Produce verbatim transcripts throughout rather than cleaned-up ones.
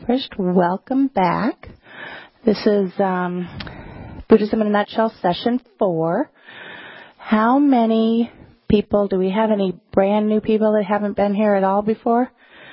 accomplished. Welcome back. This is um, Buddhism in a Nutshell, session four. How many people, do we have any brand new people that haven't been here at all before?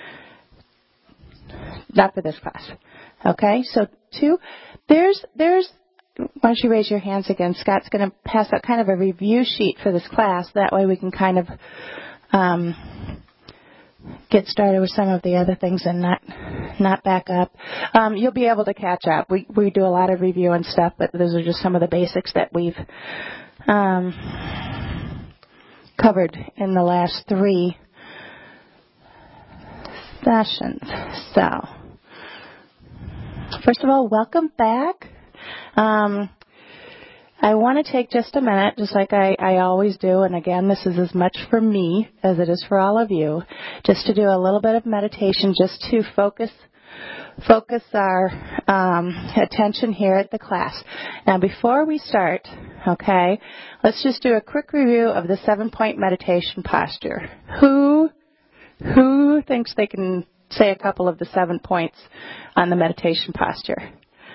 Not for this class. Okay, so two. There's, there's, why don't you raise your hands again? Scott's going to pass out kind of a review sheet for this class. That way we can kind of um, get started with some of the other things and not not back up. Um, you'll be able to catch up. We we do a lot of review and stuff, but those are just some of the basics that we've um, covered in the last three sessions. So, first of all, welcome back. Um, I want to take just a minute, just like I, I always do, and again, this is as much for me as it is for all of you, just to do a little bit of meditation, just to focus focus our um, attention here at the class. Now, before we start, okay, let's just do a quick review of the seven-point meditation posture. Who who thinks they can say a couple of the seven points on the meditation posture?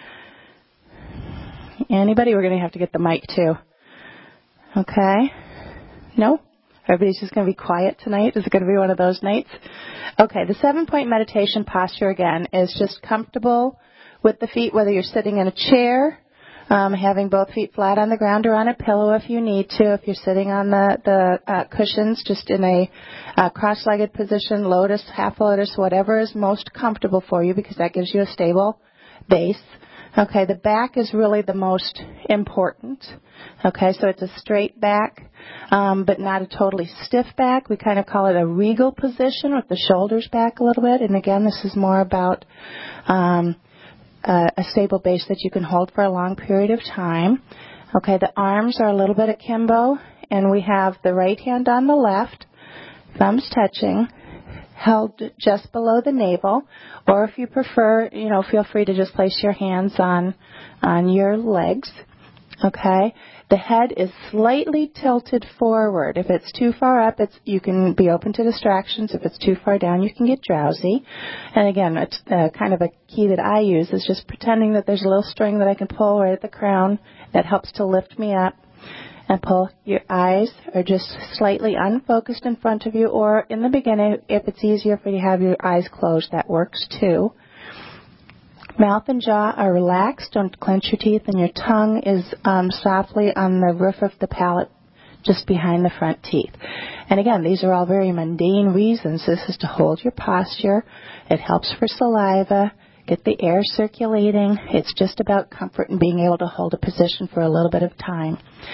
Anybody? We're going to have to get the mic too. Okay. No? Everybody's just going to be quiet tonight? Is it going to be one of those nights? Okay. The seven-point meditation posture, again, is just comfortable with the feet, whether you're sitting in a chair, um, having both feet flat on the ground or on a pillow if you need to. If you're sitting on the, the uh, cushions, just in a uh, cross-legged position, lotus, half lotus, whatever is most comfortable for you, because that gives you a stable base. Okay, the back is really the most important. Okay, so it's a straight back, um, but not a totally stiff back. We kind of call it a regal position with the shoulders back a little bit. And again, this is more about um, a, a stable base that you can hold for a long period of time. Okay, the arms are a little bit akimbo, and we have the right hand on the left, thumbs touching, held just below the navel, or if you prefer, you know, feel free to just place your hands on on your legs. Okay, the head is slightly tilted forward. If it's too far up, it's you can be open to distractions. If it's too far down, you can get drowsy. And again, it's uh, kind of a key that I use is just pretending that there's a little string that I can pull right at the crown that helps to lift me up. And pull. Your eyes are just slightly unfocused in front of you, or in the beginning, if it's easier for you to have your eyes closed, that works too. Mouth and jaw are relaxed. Don't clench your teeth, and your tongue is um, softly on the roof of the palate, just behind the front teeth. And again, these are all very mundane reasons. This is to hold your posture. It helps for saliva. Get the air circulating. It's just about comfort and being able to hold a position for a little bit of time.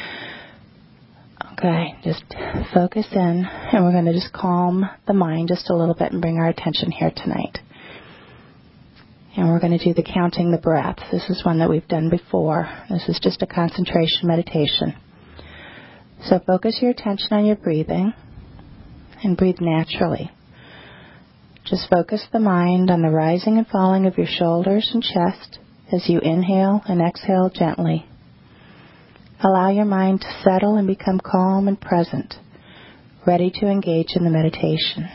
Okay, just focus in, and we're going to just calm the mind just a little bit and bring our attention here tonight. And we're going to do the counting the breath. This is one that we've done before. This is just a concentration meditation. So focus your attention on your breathing and breathe naturally. Just focus the mind on the rising and falling of your shoulders and chest as you inhale and exhale gently. Allow your mind to settle and become calm and present, ready to engage in the meditation.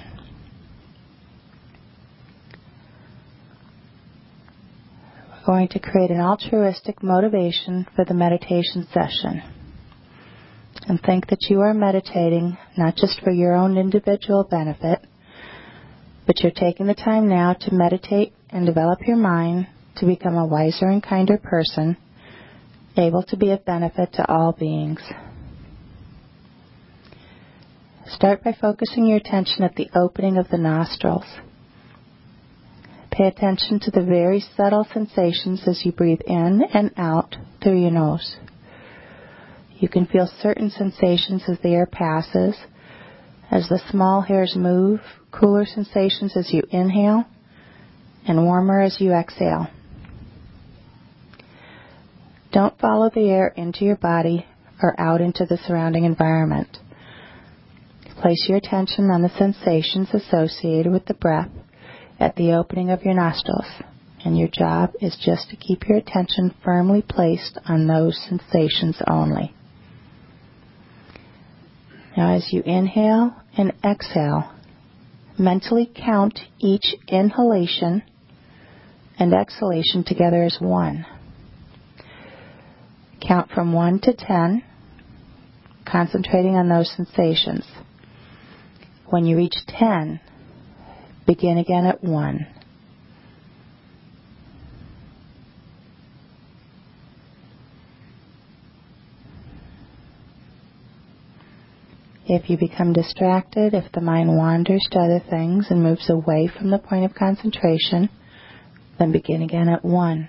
We're going to create an altruistic motivation for the meditation session. And think that you are meditating not just for your own individual benefit, but you're taking the time now to meditate and develop your mind to become a wiser and kinder person, able to be of benefit to all beings. Start by focusing your attention at the opening of the nostrils. Pay attention to the very subtle sensations as you breathe in and out through your nose. You can feel certain sensations as the air passes, as the small hairs move, cooler sensations as you inhale, and warmer as you exhale. Don't follow the air into your body or out into the surrounding environment. Place your attention on the sensations associated with the breath at the opening of your nostrils, and your job is just to keep your attention firmly placed on those sensations only. Now, as you inhale and exhale, mentally count each inhalation and exhalation together as one. Count from one to ten, concentrating on those sensations. When you reach ten, begin again at one. If you become distracted, if the mind wanders to other things and moves away from the point of concentration, then begin again at one.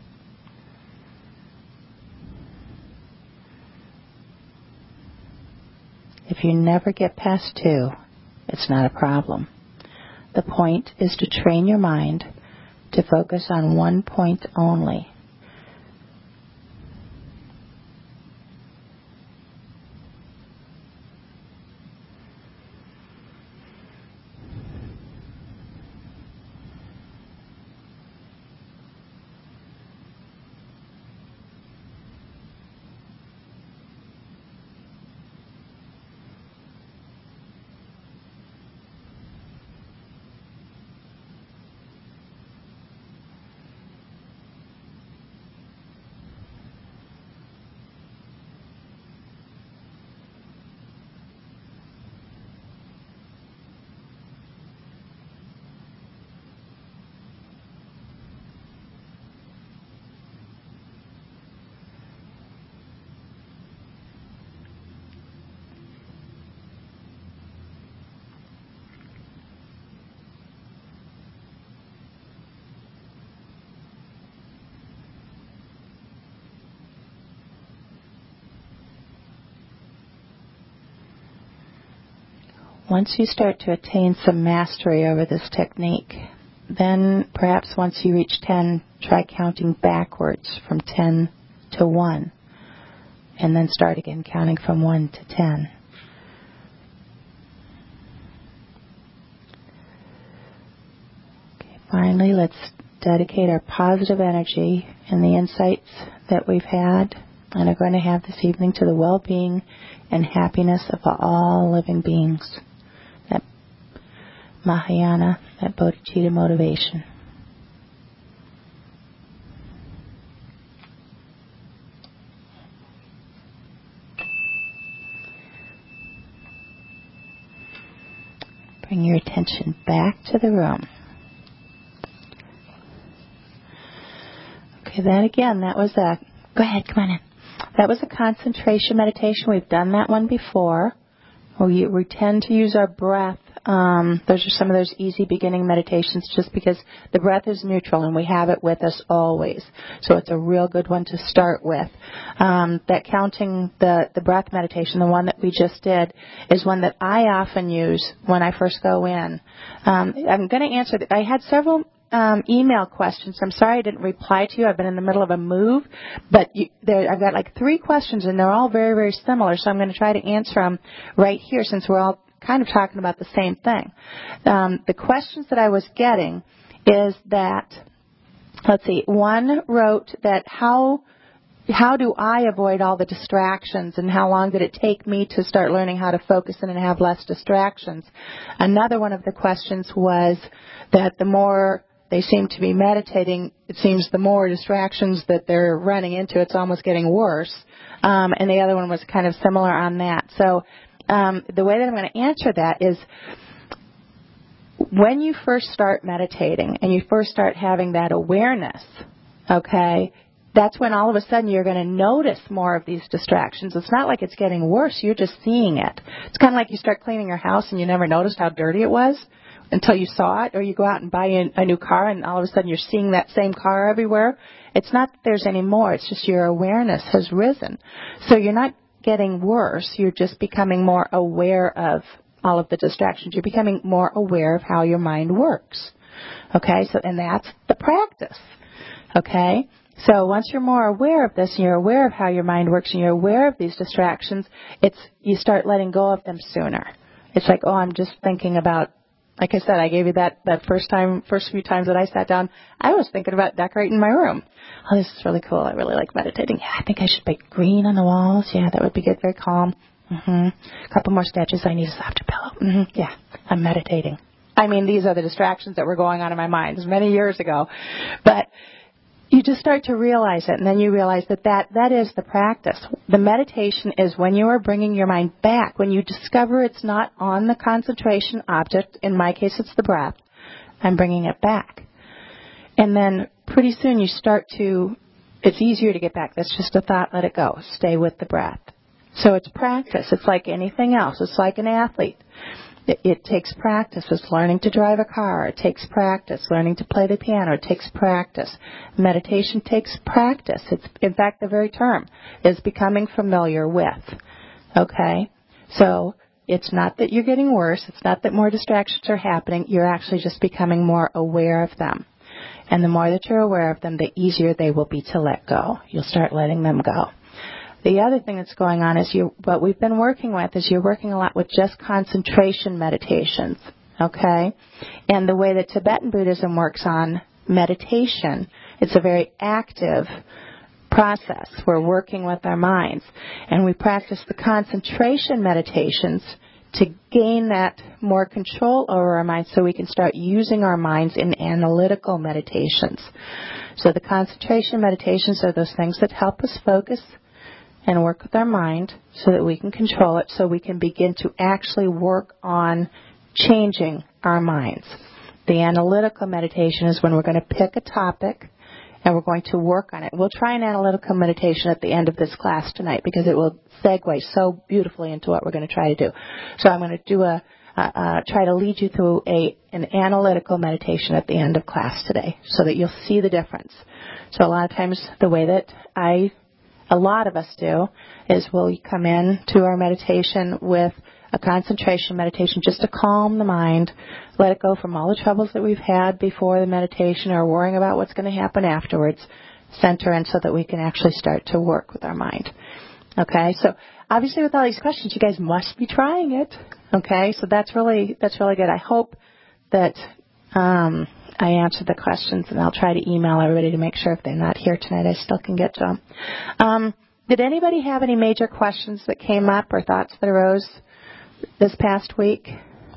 If you never get past two, it's not a problem. The point is to train your mind to focus on one point only. Once you start to attain some mastery over this technique, then perhaps once you reach ten, try counting backwards from ten to one, and then start again counting from one to ten. Okay, finally, let's dedicate our positive energy and the insights that we've had and are going to have this evening to the well-being and happiness of all living beings. That Mahayana, that bodhicitta motivation. Bring your attention back to the room. Okay, that again, that was a, go ahead, come on in. That was a concentration meditation. We've done that one before. We, we tend to use our breath. Um, those are some of those easy beginning meditations just because the breath is neutral and we have it with us always. So it's a real good one to start with. Um, that counting the, the breath meditation, the one that we just did, is one that I often use when I first go in. Um, I'm going to answer, the, I had several Um, email questions. I'm sorry I didn't reply to you. I've been in the middle of a move, but you, there, I've got like three questions, and they're all very, very similar, so I'm going to try to answer them right here since we're all kind of talking about the same thing. Um, the questions that I was getting is that, let's see, one wrote that how how do I avoid all the distractions, and how long did it take me to start learning how to focus in and have less distractions? Another one of the questions was that the more they seem to be meditating, it seems the more distractions that they're running into, it's almost getting worse. Um, and the other one was kind of similar on that. So um, the way that I'm going to answer that is when you first start meditating and you first start having that awareness, okay, that's when all of a sudden you're going to notice more of these distractions. It's not like it's getting worse. You're just seeing it. It's kind of like you start cleaning your house and you never noticed how dirty it was until you saw it, or you go out and buy a, a new car and all of a sudden you're seeing that same car everywhere. It's not that there's any more. It's just your awareness has risen. So you're not getting worse. You're just becoming more aware of all of the distractions. You're becoming more aware of how your mind works. Okay, so and that's the practice. Okay, so once you're more aware of this and you're aware of how your mind works and you're aware of these distractions, it's you start letting go of them sooner. It's like, oh, I'm just thinking about, like I said, I gave you that, that first time, first few times that I sat down, I was thinking about decorating my room. Oh, this is really cool. I really like meditating. Yeah, I think I should make green on the walls. Yeah, that would be good. Very calm. Mm-hmm. A couple more stitches. I need a softer pillow. Mm-hmm. Yeah, I'm meditating. I mean, these are the distractions that were going on in my mind. It was many years ago. But you just start to realize it, and then you realize that, that that is the practice. The meditation is when you are bringing your mind back, when you discover it's not on the concentration object. In my case, it's the breath. I'm bringing it back. And then pretty soon you start to, it's easier to get back. That's just a thought, let it go. Stay with the breath. So it's practice. It's like anything else. It's like an athlete. It, it takes practice. It's learning to drive a car. It takes practice. Learning to play the piano. It takes practice. Meditation takes practice. It's, in fact, the very term is becoming familiar with. Okay? So it's not that you're getting worse. It's not that more distractions are happening. You're actually just becoming more aware of them. And the more that you're aware of them, the easier they will be to let go. You'll start letting them go. The other thing that's going on is you, what we've been working with is you're working a lot with just concentration meditations, okay? And the way that Tibetan Buddhism works on meditation, it's a very active process. We're working with our minds. And we practice the concentration meditations to gain that more control over our minds so we can start using our minds in analytical meditations. So the concentration meditations are those things that help us focus and work with our mind so that we can control it, so we can begin to actually work on changing our minds. The analytical meditation is when we're going to pick a topic and we're going to work on it. We'll try an analytical meditation at the end of this class tonight because it will segue so beautifully into what we're going to try to do. So I'm going to do a uh, uh, try to lead you through a an analytical meditation at the end of class today so that you'll see the difference. So a lot of times the way that I A lot of us do, is we'll come in to our meditation with a concentration meditation just to calm the mind, let it go from all the troubles that we've had before the meditation or worrying about what's going to happen afterwards, center in so that we can actually start to work with our mind. Okay, so obviously with all these questions, you guys must be trying it. Okay, so that's really, that's really good. I hope that um, I answered the questions, and I'll try to email everybody to make sure if they're not here tonight, I still can get to them. Um, did anybody have any major questions that came up or thoughts that arose this past week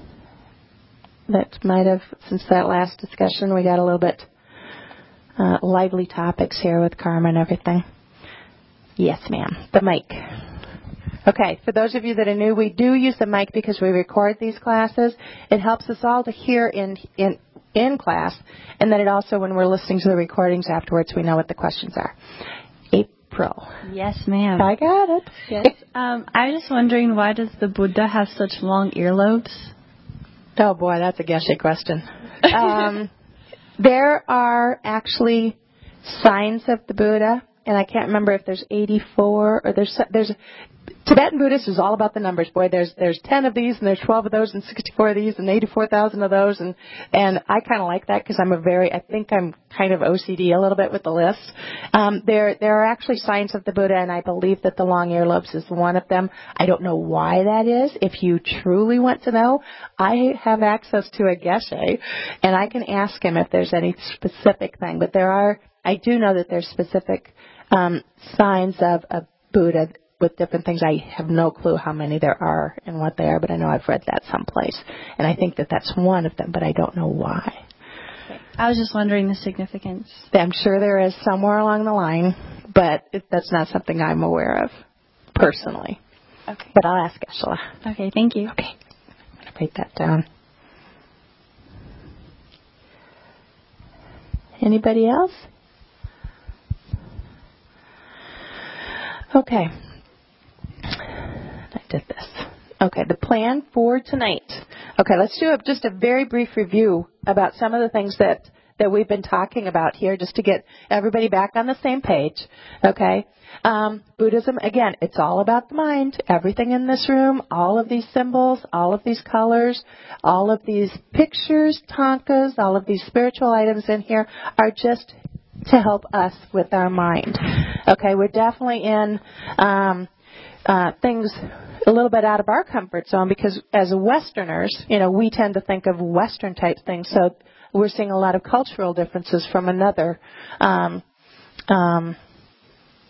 that might have, since that last discussion, we got a little bit uh, lively topics here with Karma and everything? Yes, ma'am. The mic. Okay, for those of you that are new, we do use the mic because we record these classes. It helps us all to hear in in in class, and then it also, when we're listening to the recordings afterwards, we know what the questions are. April. Yes, ma'am. I got it. Yes. um, I was just wondering, why does the Buddha have such long earlobes? Oh, boy, that's a Geshe question. Um, there are actually signs of the Buddha, and I can't remember if there's eighty-four or there's there's Tibetan Buddhist is all about the numbers. Boy, there's there's ten of these, and there's twelve of those, and sixty-four of these, and eighty-four thousand of those, and and I kind of like that because I'm a very, I think I'm kind of O C D a little bit with the list. Um, there there are actually signs of the Buddha, and I believe that the long earlobes is one of them. I don't know why that is. If you truly want to know, I have access to a Geshe, and I can ask him if there's any specific thing. But there are, I do know that there's specific um, signs of a Buddha with different things. I have no clue how many there are and what they are, but I know I've read that someplace. And I think that that's one of them, but I don't know why. Okay. I was just wondering the significance. I'm sure there is somewhere along the line, but it, that's not something I'm aware of personally. Okay. But I'll ask Eshla. Okay, thank you. Okay. I'm going to write that down. Anybody else? Okay. I did this. Okay, the plan for tonight. Okay, let's do a, just a very brief review about some of the things that, that we've been talking about here just to get everybody back on the same page. Okay, um, Buddhism, again, it's all about the mind. Everything in this room, all of these symbols, all of these colors, all of these pictures, tankas, all of these spiritual items in here are just to help us with our mind. Okay, we're definitely in um, uh, things a little bit out of our comfort zone because as Westerners, you know, we tend to think of Western type things. So we're seeing a lot of cultural differences from another um, um,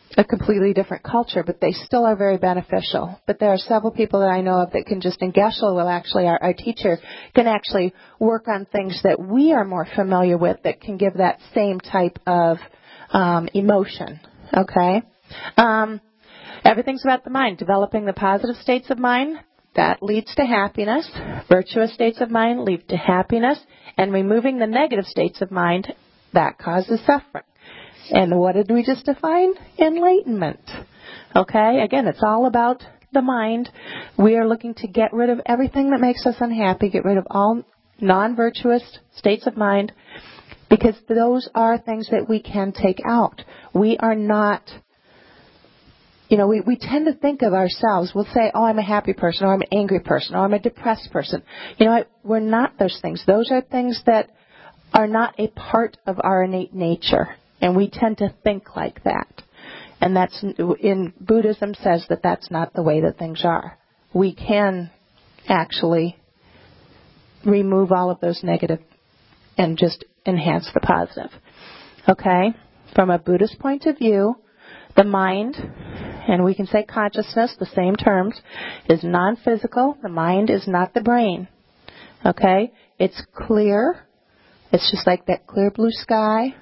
a completely different culture, but they still are very beneficial. But there are several people that I know of that can just, in Geshe will actually, our, our teacher, can actually work on things that we are more familiar with that can give that same type of um, emotion, okay? Um, everything's about the mind. Developing the positive states of mind, that leads to happiness. Virtuous states of mind lead to happiness. And removing the negative states of mind, that causes suffering. And what did we just define? Enlightenment. Okay? Again, it's all about the mind. We are looking to get rid of everything that makes us unhappy, get rid of all non-virtuous states of mind, because those are things that we can take out. We are not, you know, we, we tend to think of ourselves, we'll say, oh, I'm a happy person, or I'm an angry person, or I'm a depressed person. You know what? We're not those things. Those are things that are not a part of our innate nature. And we tend to think like that. And that's, in Buddhism says that that's not the way that things are. We can actually remove all of those negative and just enhance the positive. Okay? From a Buddhist point of view, the mind, and we can say consciousness, the same terms, is non-physical. The mind is not the brain. Okay? It's clear. It's just like that clear blue sky.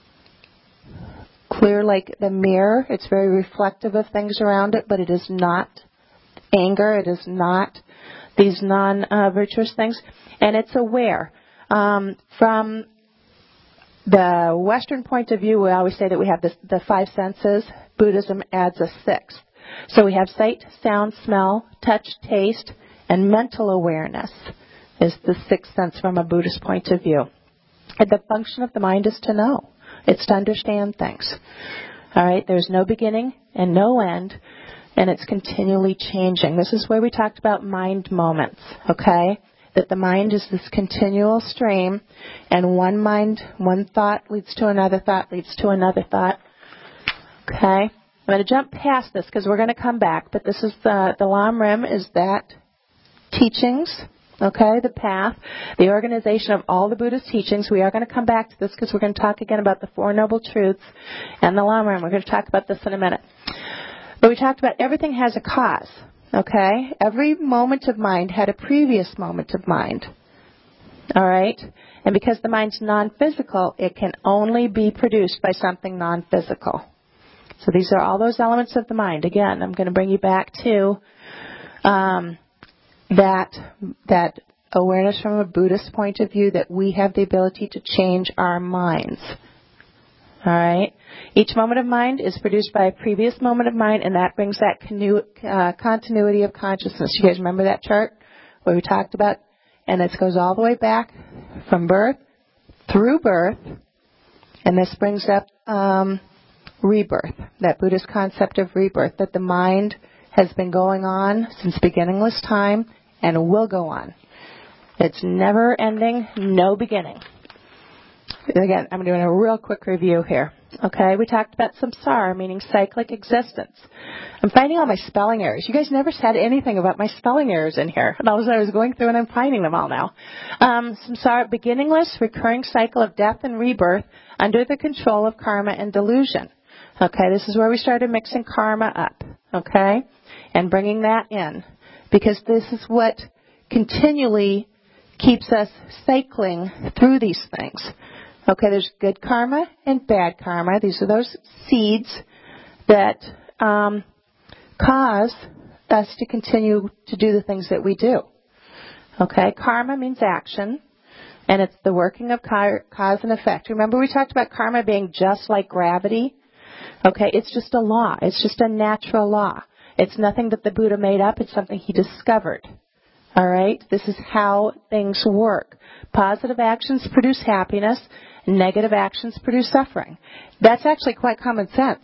Clear like the mirror. It's very reflective of things around it, but it is not anger. It is not these non-virtuous things. And it's aware. Um, from the Western point of view, we always say that we have this, the five senses. Buddhism adds a sixth. So we have sight, sound, smell, touch, taste, and mental awareness is the sixth sense from a Buddhist point of view. And the function of the mind is to know. It's to understand things. All right? There's no beginning and no end, and it's continually changing. This is where we talked about mind moments, okay? That the mind is this continual stream, and one mind, one thought leads to another thought, leads to another thought. Okay? I'm going to jump past this because we're going to come back, but this is the, the Lam Rim is that teachings. Okay, the path, the organization of all the Buddhist teachings. We are going to come back to this because we're going to talk again about the Four Noble Truths and the Lam Rim. We're going to talk about this in a minute. But we talked about everything has a cause. Okay? Every moment of mind had a previous moment of mind. All right? And because the mind's non-physical, it can only be produced by something non-physical. So these are all those elements of the mind. Again, I'm going to bring you back to Um, that that awareness from a Buddhist point of view that we have the ability to change our minds. All right? Each moment of mind is produced by a previous moment of mind, and that brings that conu- uh, continuity of consciousness. You guys remember that chart where we talked about? And this goes all the way back from birth through birth, and this brings up um, rebirth, that Buddhist concept of rebirth, that the mind has been going on since beginningless time and will go on. It's never ending, no beginning. Again, I'm doing a real quick review here. Okay, we talked about samsara, meaning cyclic existence. I'm finding all my spelling errors. You guys never said anything about my spelling errors in here. And all of a sudden I was going through and I'm finding them all now. Um, samsara, beginningless, recurring cycle of death and rebirth under the control of karma and delusion. Okay, this is where we started mixing karma up. Okay, and bringing that in. Because this is what continually keeps us cycling through these things. Okay, there's good karma and bad karma. These are those seeds that um, cause us to continue to do the things that we do. Okay, karma means action, and it's the working of cause and effect. Remember we talked about karma being just like gravity? Okay, it's just a law. It's just a natural law. It's nothing that the Buddha made up. It's something he discovered. All right? This is how things work. Positive actions produce happiness. Negative actions produce suffering. That's actually quite common sense,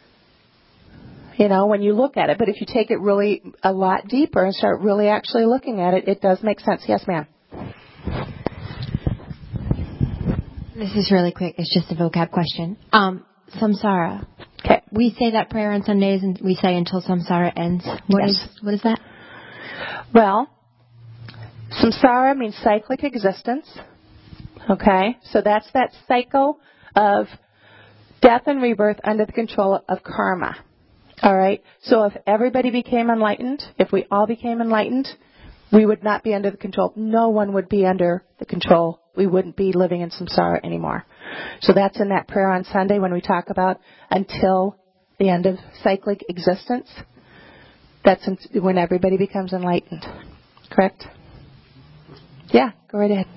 you know, when you look at it. But if you take it really a lot deeper and start really actually looking at it, it does make sense. Yes, ma'am. This is really quick. It's just a vocab question. Um, samsara. Okay. We say that prayer on Sundays, and we say until samsara ends. What, yes. is, what is that? Well, samsara means cyclic existence. Okay? So that's that cycle of Death and rebirth under the control of karma. All right? So if everybody became enlightened, if we all became enlightened, we would not be under the control. No one would be under the control. We wouldn't be living in samsara anymore. So that's in that prayer on Sunday when we talk about until the end of cyclic existence. That's when everybody becomes enlightened. Correct? Yeah, go right ahead.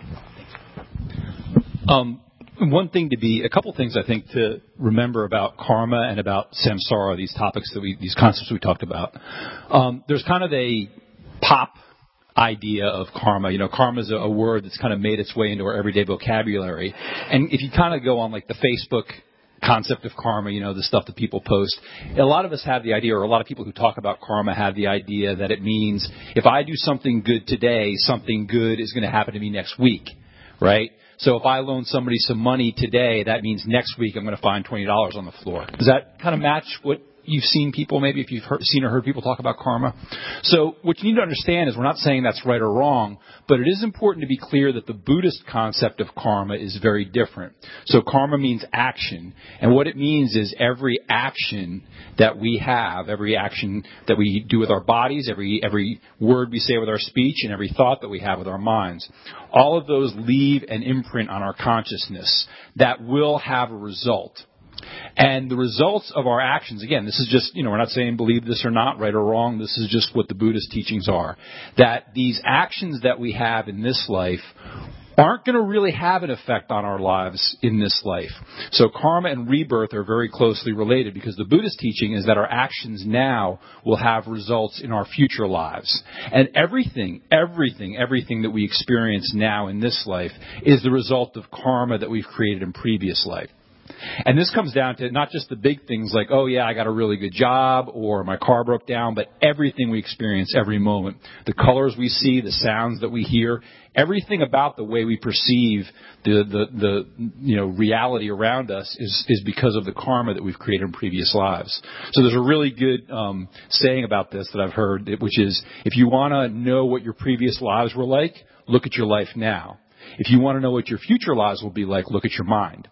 Um, one thing to be, a couple things I think to remember about karma and about samsara, these topics that we, these concepts we talked about. Um, there's kind of a pop idea of karma. You know, karma is a, a word that's kind of made its way into our everyday vocabulary. And if you kind of go on like the Facebook concept of karma, you know, the stuff that people post, a lot of us have the idea, or a lot of people who talk about karma have the idea that it means if I do something good today, something good is going to happen to me next week, right? So if I loan somebody some money today, that means next week I'm going to find twenty dollars on the floor. Does that kind of match what you've seen people, maybe if you've heard, seen or heard people talk about karma? So what you need to understand is we're not saying that's right or wrong, but it is important to be clear that the Buddhist concept of karma is very different. So karma means action, and what it means is every action that we have, every action that we do with our bodies, every every word we say with our speech, and every thought that we have with our minds, all of those leave an imprint on our consciousness that will have a result. And the results of our actions, again, this is just, you know, we're not saying believe this or not, right or wrong. This is just what the Buddhist teachings are. That these actions that we have in this life aren't going to really have an effect on our lives in this life. So karma and rebirth are very closely related because the Buddhist teaching is that our actions now will have results in our future lives. And everything, everything, everything that we experience now in this life is the result of karma that we've created in previous life. And this comes down to not just the big things like, oh, yeah, I got a really good job or my car broke down, but everything we experience every moment. The colors we see, the sounds that we hear, everything about the way we perceive the, the, the you know, reality around us is, is because of the karma that we've created in previous lives. So there's a really good um, saying about this that I've heard, which is, if you want to know what your previous lives were like, look at your life now. If you want to know what your future lives will be like, look at your mind.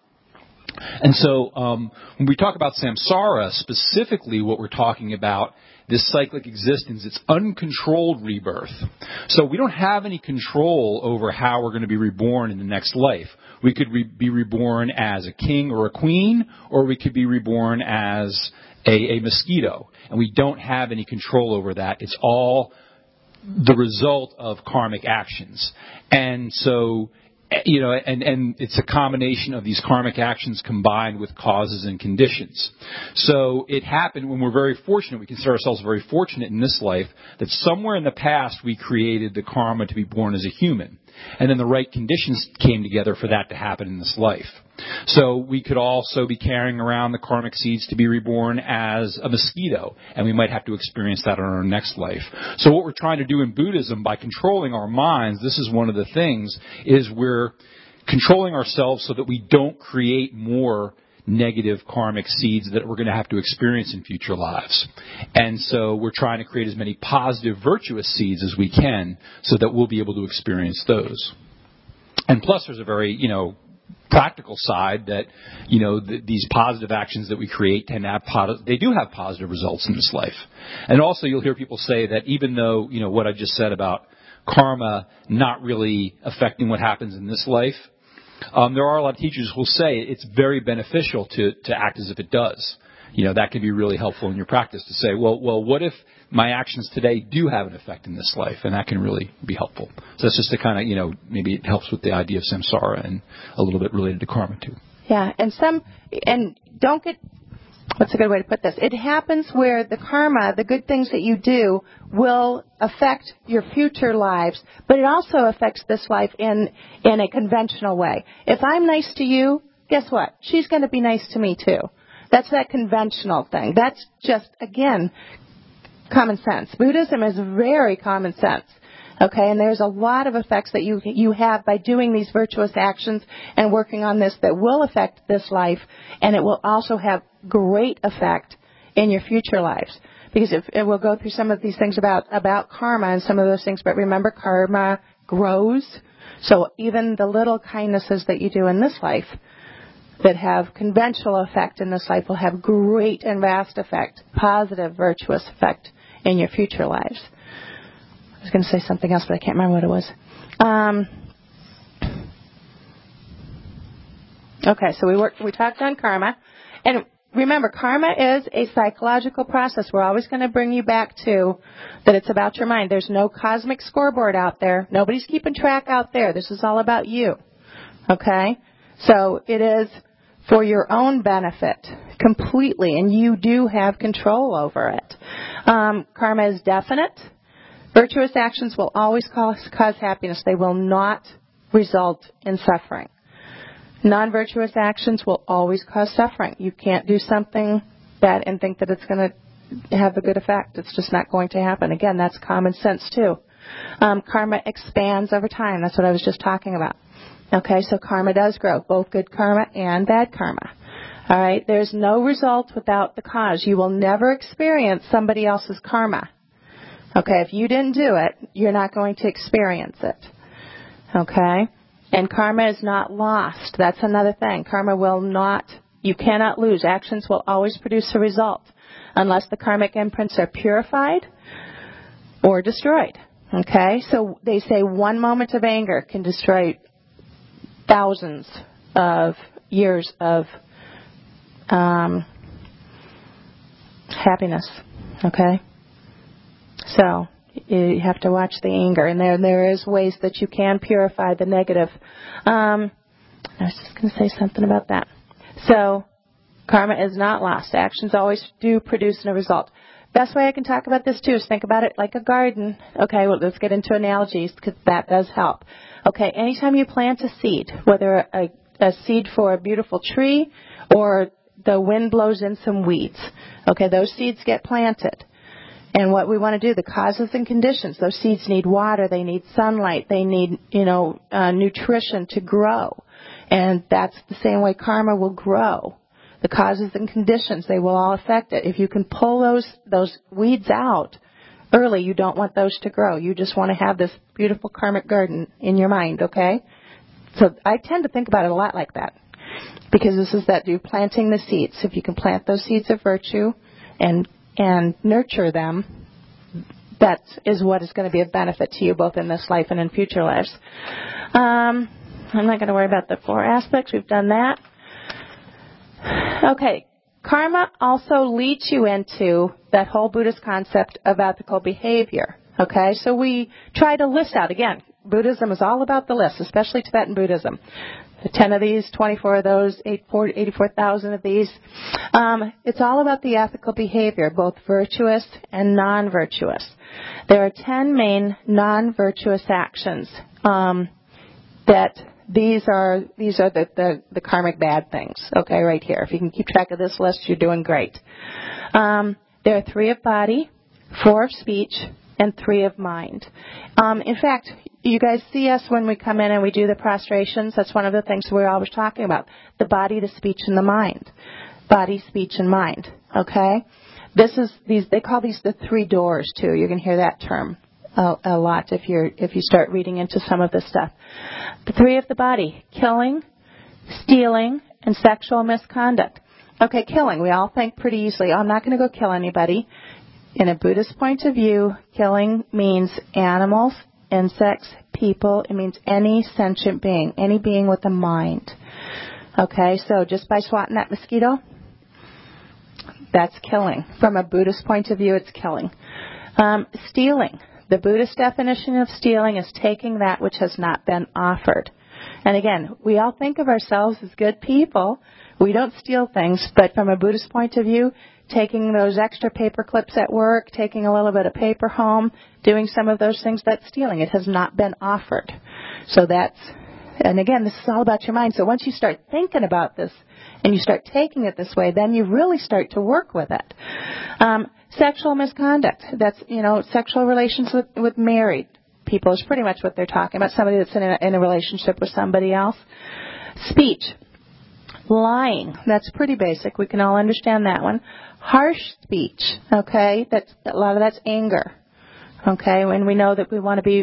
And so um, when we talk about samsara, specifically what we're talking about, this cyclic existence, it's uncontrolled rebirth. So we don't have any control over how we're going to be reborn in the next life. We could re- be reborn as a king or a queen, or we could be reborn as a, a mosquito. And we don't have any control over that. It's all the result of karmic actions. And so, you know, and, and it's a combination of these karmic actions combined with causes and conditions. So it happened when we're very fortunate, we consider ourselves very fortunate in this life, that somewhere in the past we created the karma to be born as a human. And then the right conditions came together for that to happen in this life. So we could also be carrying around the karmic seeds to be reborn as a mosquito, and we might have to experience that in our next life. So what we're trying to do in Buddhism, by controlling our minds, this is one of the things, is we're controlling ourselves so that we don't create more negative karmic seeds that we're going to have to experience in future lives. And so we're trying to create as many positive, virtuous seeds as we can so that we'll be able to experience those. And plus there's a very, you know, practical side that, you know, th- these positive actions that we create tend to have, po- they do have positive results in this life. And also you'll hear people say that even though, you know, what I just said about karma not really affecting what happens in this life, Um, there are a lot of teachers who will say it's very beneficial to, to act as if it does. You know, that can be really helpful in your practice to say, well, well, what if my actions today do have an effect in this life? And that can really be helpful. So that's just to kind of, you know, maybe it helps with the idea of samsara and a little bit related to karma too. Yeah, and some, and don't get, what's a good way to put this? It happens where the karma, the good things that you do, will affect your future lives, but it also affects this life in, in a conventional way. If I'm nice to you, guess what? She's going to be nice to me too. That's that conventional thing. That's just, again, common sense. Buddhism is very common sense. Okay, and there's a lot of effects that you you have by doing these virtuous actions and working on this that will affect this life, and it will also have great effect in your future lives. Because if, it will go through some of these things about, about karma and some of those things, but remember, karma grows. So even the little kindnesses that you do in this life that have conventional effect in this life will have great and vast effect, positive, virtuous effect in your future lives. I was going to say something else, but I can't remember what it was. Um, okay, so we worked, we talked on karma. And remember, karma is a psychological process. We're always going to bring you back to that it's about your mind. There's no cosmic scoreboard out there. Nobody's keeping track out there. This is all about you. Okay? So it is for your own benefit completely, and you do have control over it. Um, karma is definite. Virtuous actions will always cause, cause happiness. They will not result in suffering. Non-virtuous actions will always cause suffering. You can't do something bad and think that it's going to have a good effect. It's just not going to happen. Again, that's common sense too. Um, karma expands over time. That's what I was just talking about. Okay, so karma does grow, both good karma and bad karma. All right, there's no result without the cause. You will never experience somebody else's karma. Okay, if you didn't do it, you're not going to experience it. Okay? And karma is not lost. That's another thing. Karma will not, you cannot lose. Actions will always produce a result unless the karmic imprints are purified or destroyed. Okay? So they say one moment of anger can destroy thousands of years of um, happiness. Okay? So you have to watch the anger, and there there is ways that you can purify the negative. Um, I was just going to say something about that. So karma is not lost. Actions always do produce a result. Best way I can talk about this too is think about it like a garden. Okay, well, let's get into analogies because that does help. Okay, anytime you plant a seed, whether a, a seed for a beautiful tree or the wind blows in some weeds, okay, those seeds get planted. And what we want to do, the causes and conditions, those seeds need water, they need sunlight, they need, you know, uh, nutrition to grow. And that's the same way karma will grow. The causes and conditions, they will all affect it. If you can pull those those weeds out early, you don't want those to grow. You just want to have this beautiful karmic garden in your mind, okay? So I tend to think about it a lot like that. Because this is that you're planting the seeds. If you can plant those seeds of virtue and and nurture them, that is what is going to be of benefit to you both in this life and in future lives. Um, I'm not going to worry about the four aspects. We've done that. Okay. Karma also leads you into that whole Buddhist concept of ethical behavior. Okay? So we try to list out, again, Buddhism is all about the list, especially Tibetan Buddhism. The ten of these, twenty-four of those, eighty-four thousand of these. Um, it's all about the ethical behavior, both virtuous and non-virtuous. There are ten main non-virtuous actions um, that these are these are the, the, the karmic bad things. Okay, right here. If you can keep track of this list, you're doing great. Um, there are three of body, four of speech, and three of mind. Um, in fact, you guys see us when we come in and we do the prostrations. That's one of the things we're always talking about. The body, the speech, and the mind. Body, speech, and mind. Okay? This is these. They call these the three doors, too. You're going to hear that term a, a lot if you're if you start reading into some of this stuff. The three of the body. Killing, stealing, and sexual misconduct. Okay, killing. We all think pretty easily, oh, I'm not going to go kill anybody. In a Buddhist point of view, killing means animals, insects, people. It means any sentient being, any being with a mind. Okay, so just by swatting that mosquito, that's killing. From a Buddhist point of view, it's killing. Um, stealing. The Buddhist definition of stealing is taking that which has not been offered. And again, we all think of ourselves as good people. We don't steal things, but from a Buddhist point of view, taking those extra paper clips at work, taking a little bit of paper home, doing some of those things, that's stealing. It has not been offered. So that's, and again, this is all about your mind. So once you start thinking about this and you start taking it this way, then you really start to work with it. Um, sexual misconduct. That's, you know, sexual relations with, with married people is pretty much what they're talking about. Somebody that's in a, in a relationship with somebody else. Speech. Lying. That's pretty basic. We can all understand that one. Harsh speech. Okay. That's, a lot of that's anger. Okay. When we know that we want to be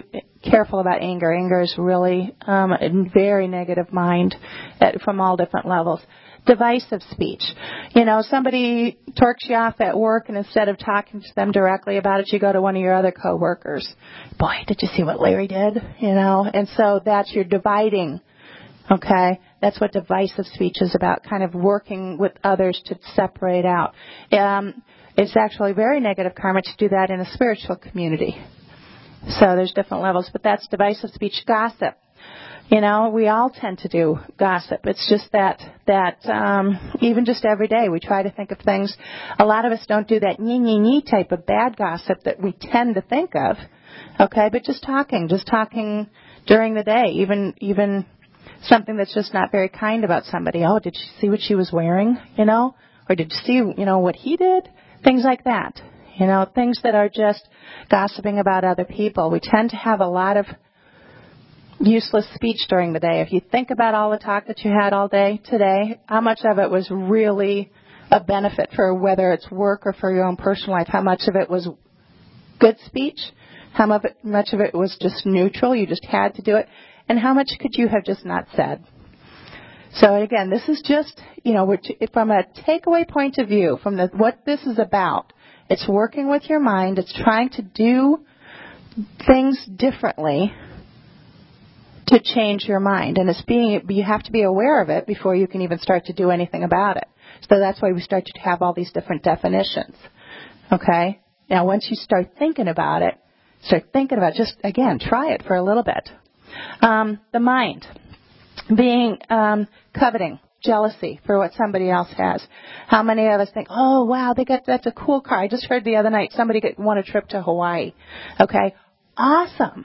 careful about anger. Anger is really um, a very negative mind at, from all different levels. Divisive speech. You know, somebody torques you off at work, and instead of talking to them directly about it, you go to one of your other coworkers. Boy, did you see what Larry did? You know, and so that's your dividing. Okay, that's what divisive speech is about, kind of working with others to separate out. Um, it's actually very negative karma to do that in a spiritual community. So there's different levels, but that's divisive speech. Gossip. You know, we all tend to do gossip. It's just that, that um, even just every day we try to think of things. A lot of us don't do that nee, nee, nee type of bad gossip that we tend to think of. Okay, but just talking, just talking during the day, even, even something that's just not very kind about somebody. Oh, did you see what she was wearing? You know, or did you see, you know, what he did? Things like that. You know, things that are just gossiping about other people. We tend to have a lot of useless speech during the day. If you think about all the talk that you had all day today, how much of it was really a benefit for whether it's work or for your own personal life? How much of it was good speech? How much of it was just neutral? You just had to do it. And how much could you have just not said? So again, this is just, you know, we're t- from a takeaway point of view, from the, what this is about, it's working with your mind. It's trying to do things differently to change your mind. And it's being, you have to be aware of it before you can even start to do anything about it. So that's why we start to have all these different definitions. Okay? Now, once you start thinking about it, start thinking about it, just, again, try it for a little bit. Um, the mind. Being um, coveting, jealousy for what somebody else has. How many of us think, oh, wow, they got, that's a cool car. I just heard the other night somebody get, won a trip to Hawaii. Okay? Awesome.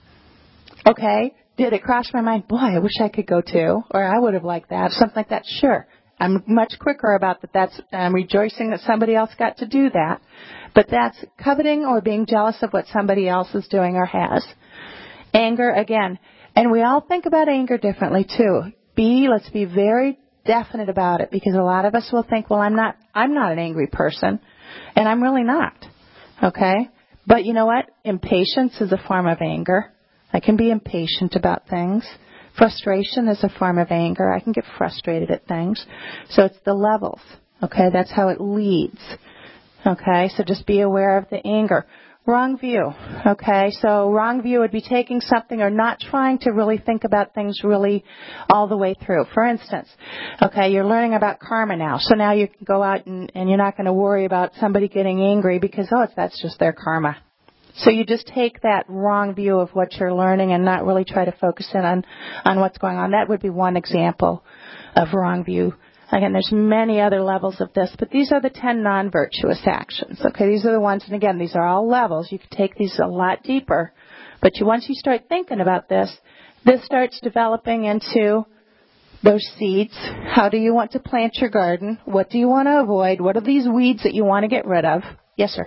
Okay? Did it cross my mind, boy, I wish I could go too, or I would have liked that, something like that? Sure. I'm much quicker about that. That's, I'm rejoicing that somebody else got to do that. But that's coveting or being jealous of what somebody else is doing or has. Anger, again. And we all think about anger differently too. Be, let's be very definite about it, because a lot of us will think, well, I'm not, I'm not an angry person, and I'm really not. Okay? But you know what? Impatience is a form of anger. I can be impatient about things. Frustration is a form of anger. I can get frustrated at things. So it's the levels. Okay? That's how it leads. Okay? So just be aware of the anger. Wrong view. Okay? So wrong view would be taking something or not trying to really think about things really all the way through. For instance, okay, you're learning about karma now. So now you can go out and, and you're not going to worry about somebody getting angry because, oh, it's, that's just their karma. So you just take that wrong view of what you're learning and not really try to focus in on, on what's going on. That would be one example of wrong view. Again, there's many other levels of this, but these are the ten non-virtuous actions. Okay, these are the ones, and again, these are all levels. You can take these a lot deeper. But you, once you start thinking about this, this starts developing into those seeds. How do you want to plant your garden? What do you want to avoid? What are these weeds that you want to get rid of? Yes, sir.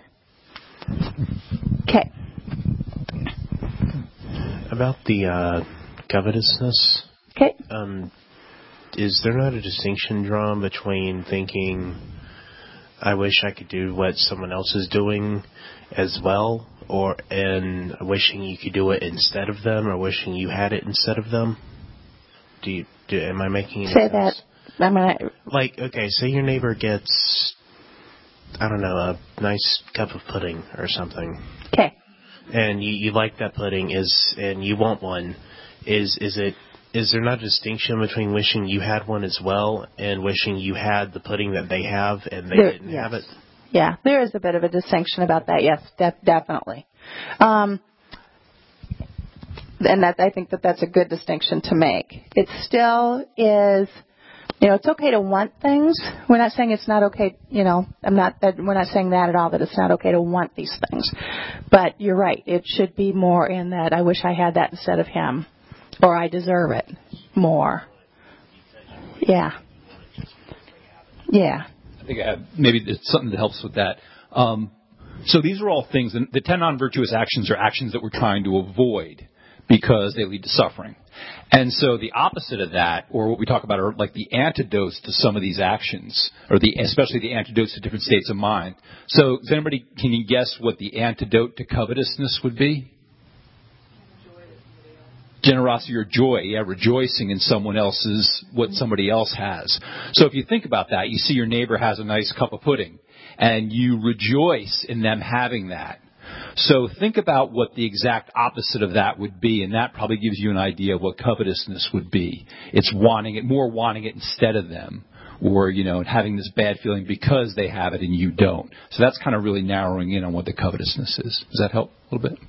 Okay. About the uh, covetousness. Okay. Um, is there not a distinction drawn between thinking, I wish I could do what someone else is doing as well, or and wishing you could do it instead of them, or wishing you had it instead of them? Do you? Do, am I making any Say sense? that. I'm gonna. Like, okay, say your neighbor gets, I don't know, a nice cup of pudding or something. Okay. And you, you like that pudding, is and you want one. Is is it? Is there not a distinction between wishing you had one as well and wishing you had the pudding that they have and they there, didn't yes. have it? Yeah, there is a bit of a distinction about that. Yes, def- definitely. Um, and that I think that that's a good distinction to make. It still is, you know, it's okay to want things. We're not saying it's not okay, you know, I'm not, that we're not saying that at all, that it's not okay to want these things. But you're right, it should be more in that I wish I had that instead of him. Or I deserve it more. Yeah. Yeah. I think uh, maybe it's something that helps with that. Um, so these are all things, and the ten non-virtuous actions are actions that we're trying to avoid because they lead to suffering. And so the opposite of that, or what we talk about, are like the antidotes to some of these actions, or the especially the antidotes to different states of mind. So does anybody, can you guess what the antidote to covetousness would be? generosity or joy, yeah, rejoicing in someone else's, what somebody else has. So if you think about that, you see your neighbor has a nice cup of pudding, and you rejoice in them having that. So think about what the exact opposite of that would be, and that probably gives you an idea of what covetousness would be. It's wanting it, more wanting it instead of them, or, you know, having this bad feeling because they have it and you don't. So that's kind of really narrowing in on what the covetousness is. Does that help a little bit?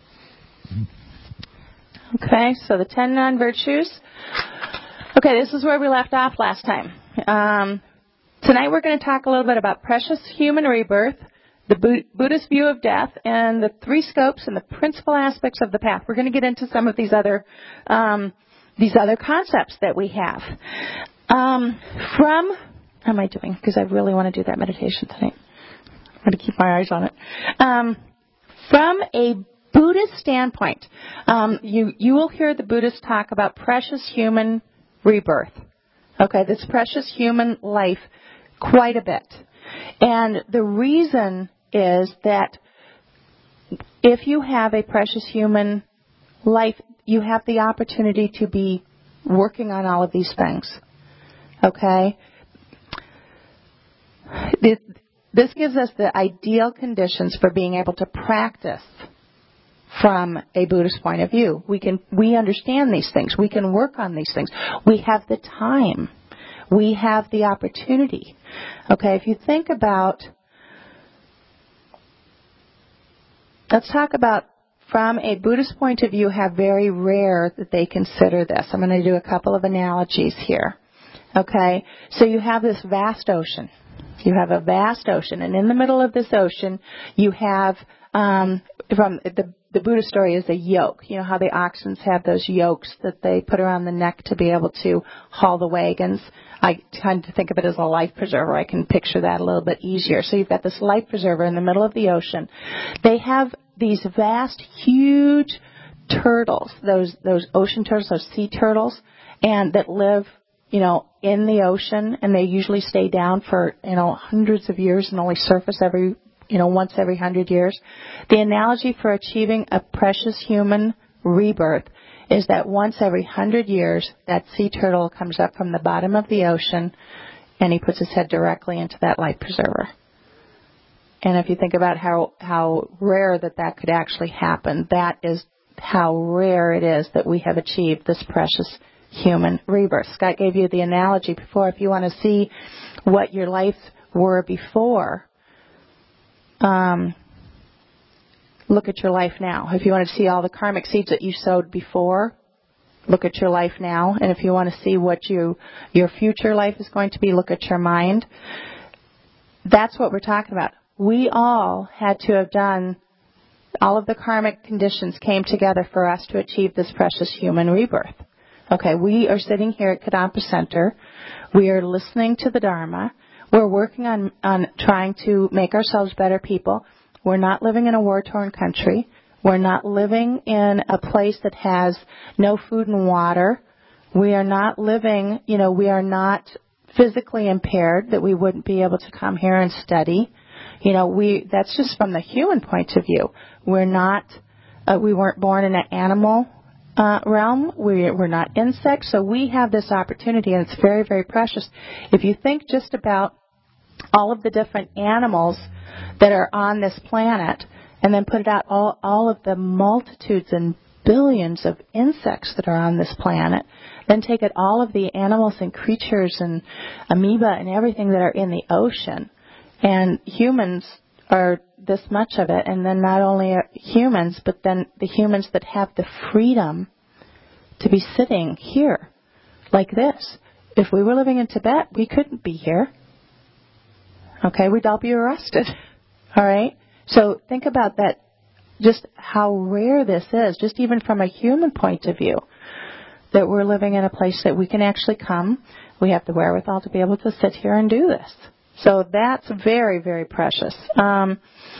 Okay, so the ten non-virtues. Okay, this is where we left off last time. Um, tonight we're going to talk a little bit about precious human rebirth, the Buddhist view of death, and the three scopes and the principal aspects of the path. We're going to get into some of these other um, these other concepts that we have. Um, from, how am I doing? Because I really want to do that meditation tonight. I'm going to keep my eyes on it. Um, from a Buddhist standpoint, um, you you will hear the Buddhists talk about precious human rebirth. Okay, this precious human life quite a bit. And the reason is that if you have a precious human life, you have the opportunity to be working on all of these things. Okay? This, this gives us the ideal conditions for being able to practice from a Buddhist point of view. We can we understand these things. We can work on these things. We have the time. We have the opportunity. Okay, if you think about, let's talk about from a Buddhist point of view how very rare that they consider this. I'm going to do a couple of analogies here. Okay, so you have this vast ocean. You have a vast ocean, and in the middle of this ocean, you have um, from the the Buddha story is a yoke. You know how the oxen have those yokes that they put around the neck to be able to haul the wagons. I tend to think of it as a life preserver. I can picture that a little bit easier. So you've got this life preserver in the middle of the ocean. They have these vast, huge turtles, those those ocean turtles, those sea turtles, and that live, you know, in the ocean, and they usually stay down for, you know, hundreds of years and only surface every, you know, once every hundred years. The analogy for achieving a precious human rebirth is that once every hundred years, that sea turtle comes up from the bottom of the ocean, and he puts his head directly into that life preserver. And if you think about how, how rare that that could actually happen, that is how rare it is that we have achieved this precious human rebirth. Scott gave you the analogy before. If you want to see what your life were before, um, look at your life now. If you want to see all the karmic seeds that you sowed before, look at your life now. And if you want to see what you, your future life is going to be, look at your mind. That's what we're talking about. We all had to have done, all of the karmic conditions came together for us to achieve this precious human rebirth. Okay, we are sitting here at Kadampa Center. We are listening to the Dharma. We're working on, on trying to make ourselves better people. We're not living in a war-torn country. We're not living in a place that has no food and water. We are not living, you know, we are not physically impaired that we wouldn't be able to come here and study. You know, we, that's just from the human point of view. We're not, uh, we weren't born in an animal uh, realm. We, we're not insects. So we have this opportunity, and it's very, very precious. If you think just about all of the different animals that are on this planet, and then put it out all, all of the multitudes and billions of insects that are on this planet, then take it all of the animals and creatures and amoeba and everything that are in the ocean, and humans are this much of it, and then not only are humans, but then the humans that have the freedom to be sitting here like this. If we were living in Tibet, we couldn't be here. Okay, we'd all be arrested. All right? So think about that, just how rare this is, just even from a human point of view, that we're living in a place that we can actually come. We have the wherewithal to be able to sit here and do this. So that's very, very precious. Um,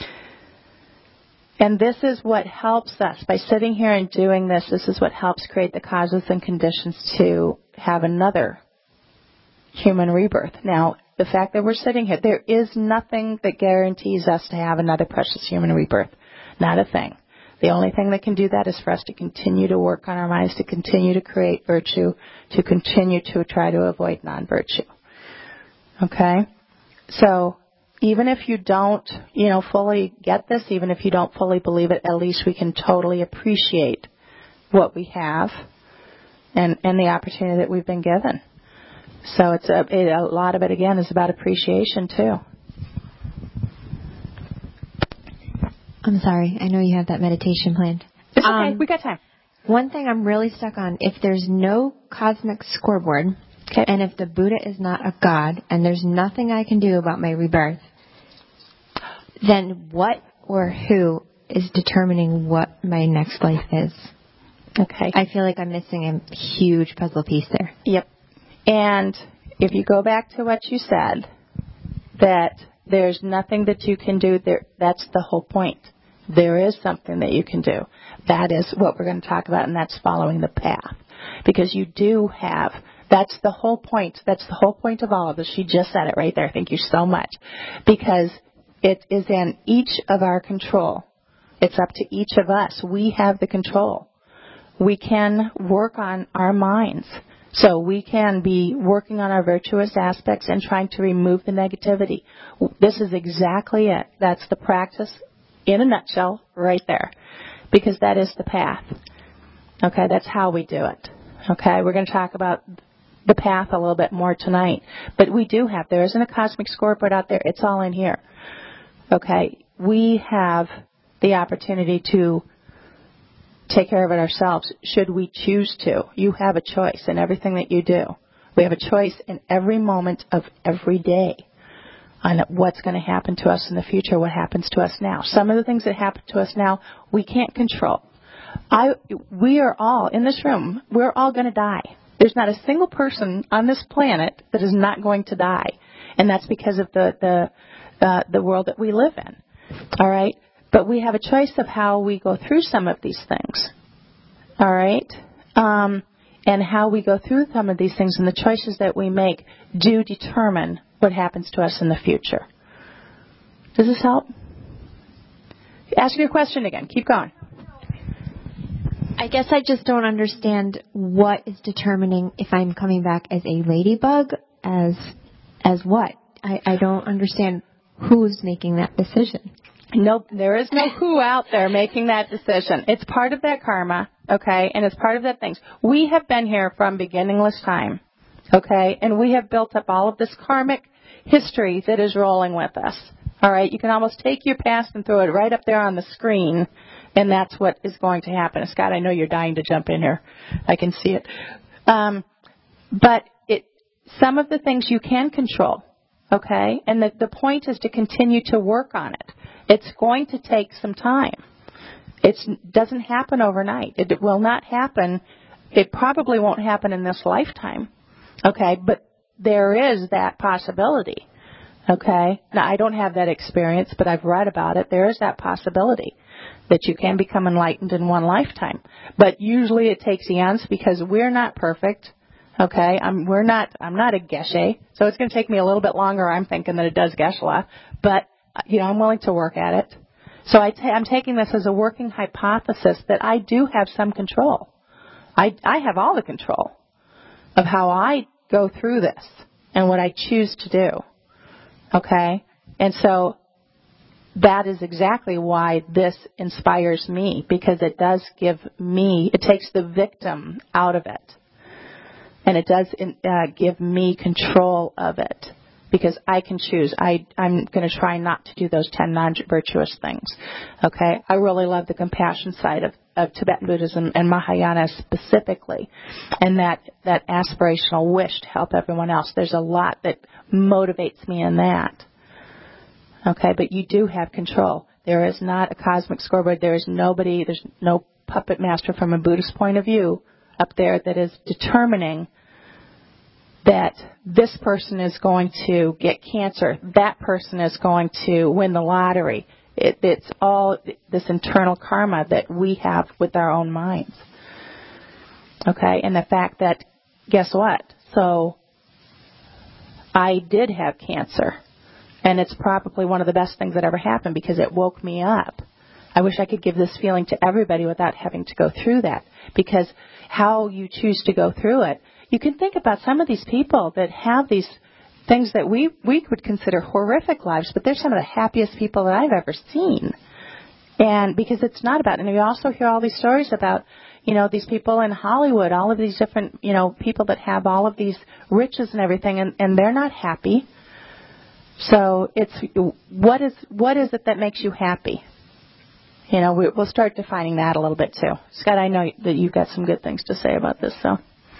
and this is what helps us. By sitting here and doing this, this is what helps create the causes and conditions to have another human rebirth. Now, the fact that we're sitting here, there is nothing that guarantees us to have another precious human rebirth. Not a thing. The only thing that can do that is for us to continue to work on our minds, to continue to create virtue, to continue to try to avoid non-virtue. Okay? So even if you don't, you know, fully get this, even if you don't fully believe it, at least we can totally appreciate what we have and, and the opportunity that we've been given. So it's a, it, a lot of it, again, is about appreciation, too. I'm sorry. I know you have that meditation planned. It's okay. Um, We got time. One thing I'm really stuck on, if there's no cosmic scoreboard, Okay. and if the Buddha is not a god, and there's nothing I can do about my rebirth, then what or who is determining what my next life is? Okay. I feel like I'm missing a huge puzzle piece there. Yep. And if you go back to what you said, that there's nothing that you can do there, that's the whole point. There is something that you can do. That is what we're going to talk about, and that's following the path. Because you do have, that's the whole point. That's the whole point of all of this. She just said it right there. Thank you so much. Because it is in each of our control. It's up to each of us. We have the control. We can work on our minds. So we can be working on our virtuous aspects and trying to remove the negativity. This is exactly it. That's the practice in a nutshell right there. Because that is the path. Okay, that's how we do it. Okay, we're going to talk about the path a little bit more tonight. But we do have, there isn't a cosmic scoreboard out there. It's all in here. Okay, we have the opportunity to take care of it ourselves, should we choose to. You have a choice in everything that you do. We have a choice in every moment of every day on what's going to happen to us in the future, what happens to us now. Some of the things that happen to us now, we can't control. I, we are all, in this room, we're all going to die. There's not a single person on this planet that is not going to die. And that's because of the, the, uh, the world that we live in. All right? But we have a choice of how we go through some of these things, all right? Um, and how we go through some of these things and the choices that we make do determine what happens to us in the future. Does this help? Ask your question again. Keep going. I guess I just don't understand what is determining if I'm coming back as a ladybug, as as what? I, I don't understand who's making that decision. Nope, there is no who out there making that decision. It's part of that karma, okay, and it's part of that things. We have been here from beginningless time, okay, and we have built up all of this karmic history that is rolling with us, all right? You can almost take your past and throw it right up there on the screen, and that's what is going to happen. Scott, I know you're dying to jump in here. I can see it. Um, but it, some of the things you can control, okay, and the, the point is to continue to work on it. It's going to take some time. It doesn't happen overnight. It will not happen. It probably won't happen in this lifetime. Okay, but there is that possibility. Okay, now I don't have that experience, but I've read about it. There is that possibility that you can become enlightened in one lifetime. But usually it takes eons because we're not perfect. Okay, I'm we're not. I'm not a Geshe, so it's going to take me a little bit longer. I'm thinking than it does Geshe-la, but you know, I'm willing to work at it. So I t- I'm taking this as a working hypothesis that I do have some control. I, I have all the control of how I go through this and what I choose to do. Okay? And so that is exactly why this inspires me, because it does give me, it takes the victim out of it. And it does uh, give me control of it. Because I can choose. I, I'm going to try not to do those ten non-virtuous things. Okay? I really love the compassion side of, of Tibetan Buddhism and Mahayana specifically. And that, that aspirational wish to help everyone else. There's a lot that motivates me in that. Okay? But you do have control. There is not a cosmic scoreboard. There is nobody, there's no puppet master from a Buddhist point of view up there that is determining that this person is going to get cancer, that person is going to win the lottery. It, it's all this internal karma that we have with our own minds. Okay, and the fact that, guess what? So I did have cancer, and it's probably one of the best things that ever happened because it woke me up. I wish I could give this feeling to everybody without having to go through that. Because how you choose to go through it, you can think about some of these people that have these things that we, we would consider horrific lives, but they're some of the happiest people that I've ever seen. And because it's not about, and we also hear all these stories about, you know, these people in Hollywood, all of these different, you know, people that have all of these riches and everything, and, and they're not happy. So it's, what is, what is it that makes you happy? You know, we, we'll start defining that a little bit too. Scott, I know that you've got some good things to say about this, so.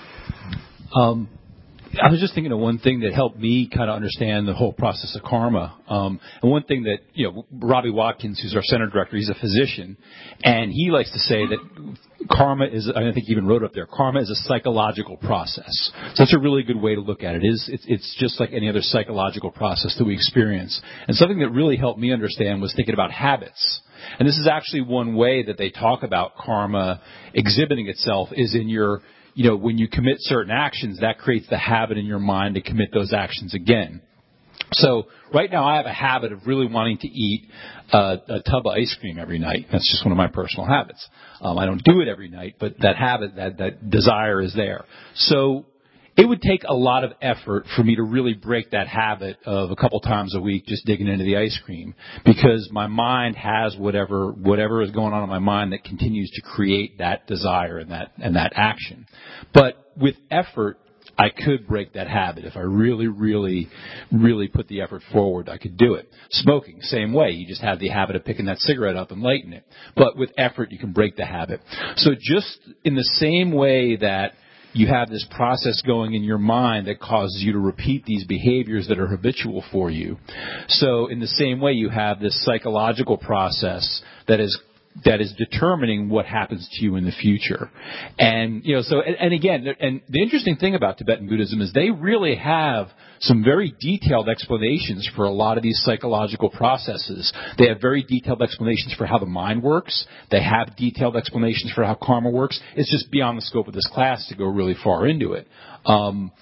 Um, I was just thinking of one thing that helped me kind of understand the whole process of karma. Um, and one thing that, you know, Robbie Watkins, who's our center director, he's a physician, and he likes to say that karma is, I think he even wrote up there, karma is a psychological process. So that's a really good way to look at it. It is, it's, it's just like any other psychological process that we experience. And something that really helped me understand was thinking about habits. And this is actually one way that they talk about karma exhibiting itself is in your, you know, when you commit certain actions, that creates the habit in your mind to commit those actions again. So right now I have a habit of really wanting to eat uh, a tub of ice cream every night. That's just one of my personal habits. Um, I don't do it every night, but that habit, that, that desire is there. So it would take a lot of effort for me to really break that habit of a couple times a week just digging into the ice cream, because my mind has whatever whatever is going on in my mind that continues to create that desire and that and that action. But with effort, I could break that habit. If I really, really, really put the effort forward, I could do it. Smoking, same way. You just have the habit of picking that cigarette up and lighting it. But with effort, you can break the habit. So just in the same way that you have this process going in your mind that causes you to repeat these behaviors that are habitual for you. So in the same way, you have this psychological process that is that is determining what happens to you in the future. And, you know, so, and, and again, and the interesting thing about Tibetan Buddhism is they really have some very detailed explanations for a lot of these psychological processes. They have very detailed explanations for how the mind works. They have detailed explanations for how karma works. It's just beyond the scope of this class to go really far into it. Um,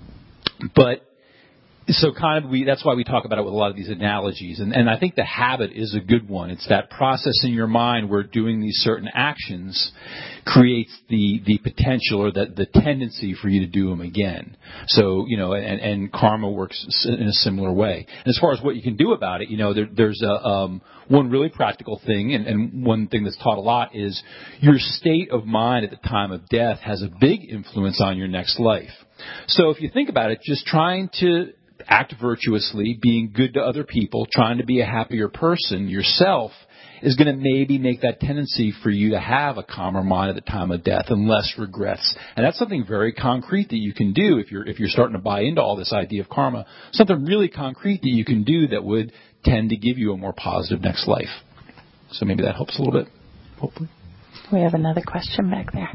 but, So kind of we, that's why we talk about it with a lot of these analogies. And, and I think the habit is a good one. It's that process in your mind where doing these certain actions creates the, the potential or the, the tendency for you to do them again. So, you know, and, and karma works in a similar way. And as far as what you can do about it, you know, there, there's a, um, one really practical thing, and, and one thing that's taught a lot is your state of mind at the time of death has a big influence on your next life. So if you think about it, just trying to act virtuously, being good to other people, trying to be a happier person yourself is going to maybe make that tendency for you to have a calmer mind at the time of death and less regrets. And that's something very concrete that you can do if you're if you're starting to buy into all this idea of karma. Something really concrete that you can do that would tend to give you a more positive next life. So maybe that helps a little bit, hopefully. We have another question back there.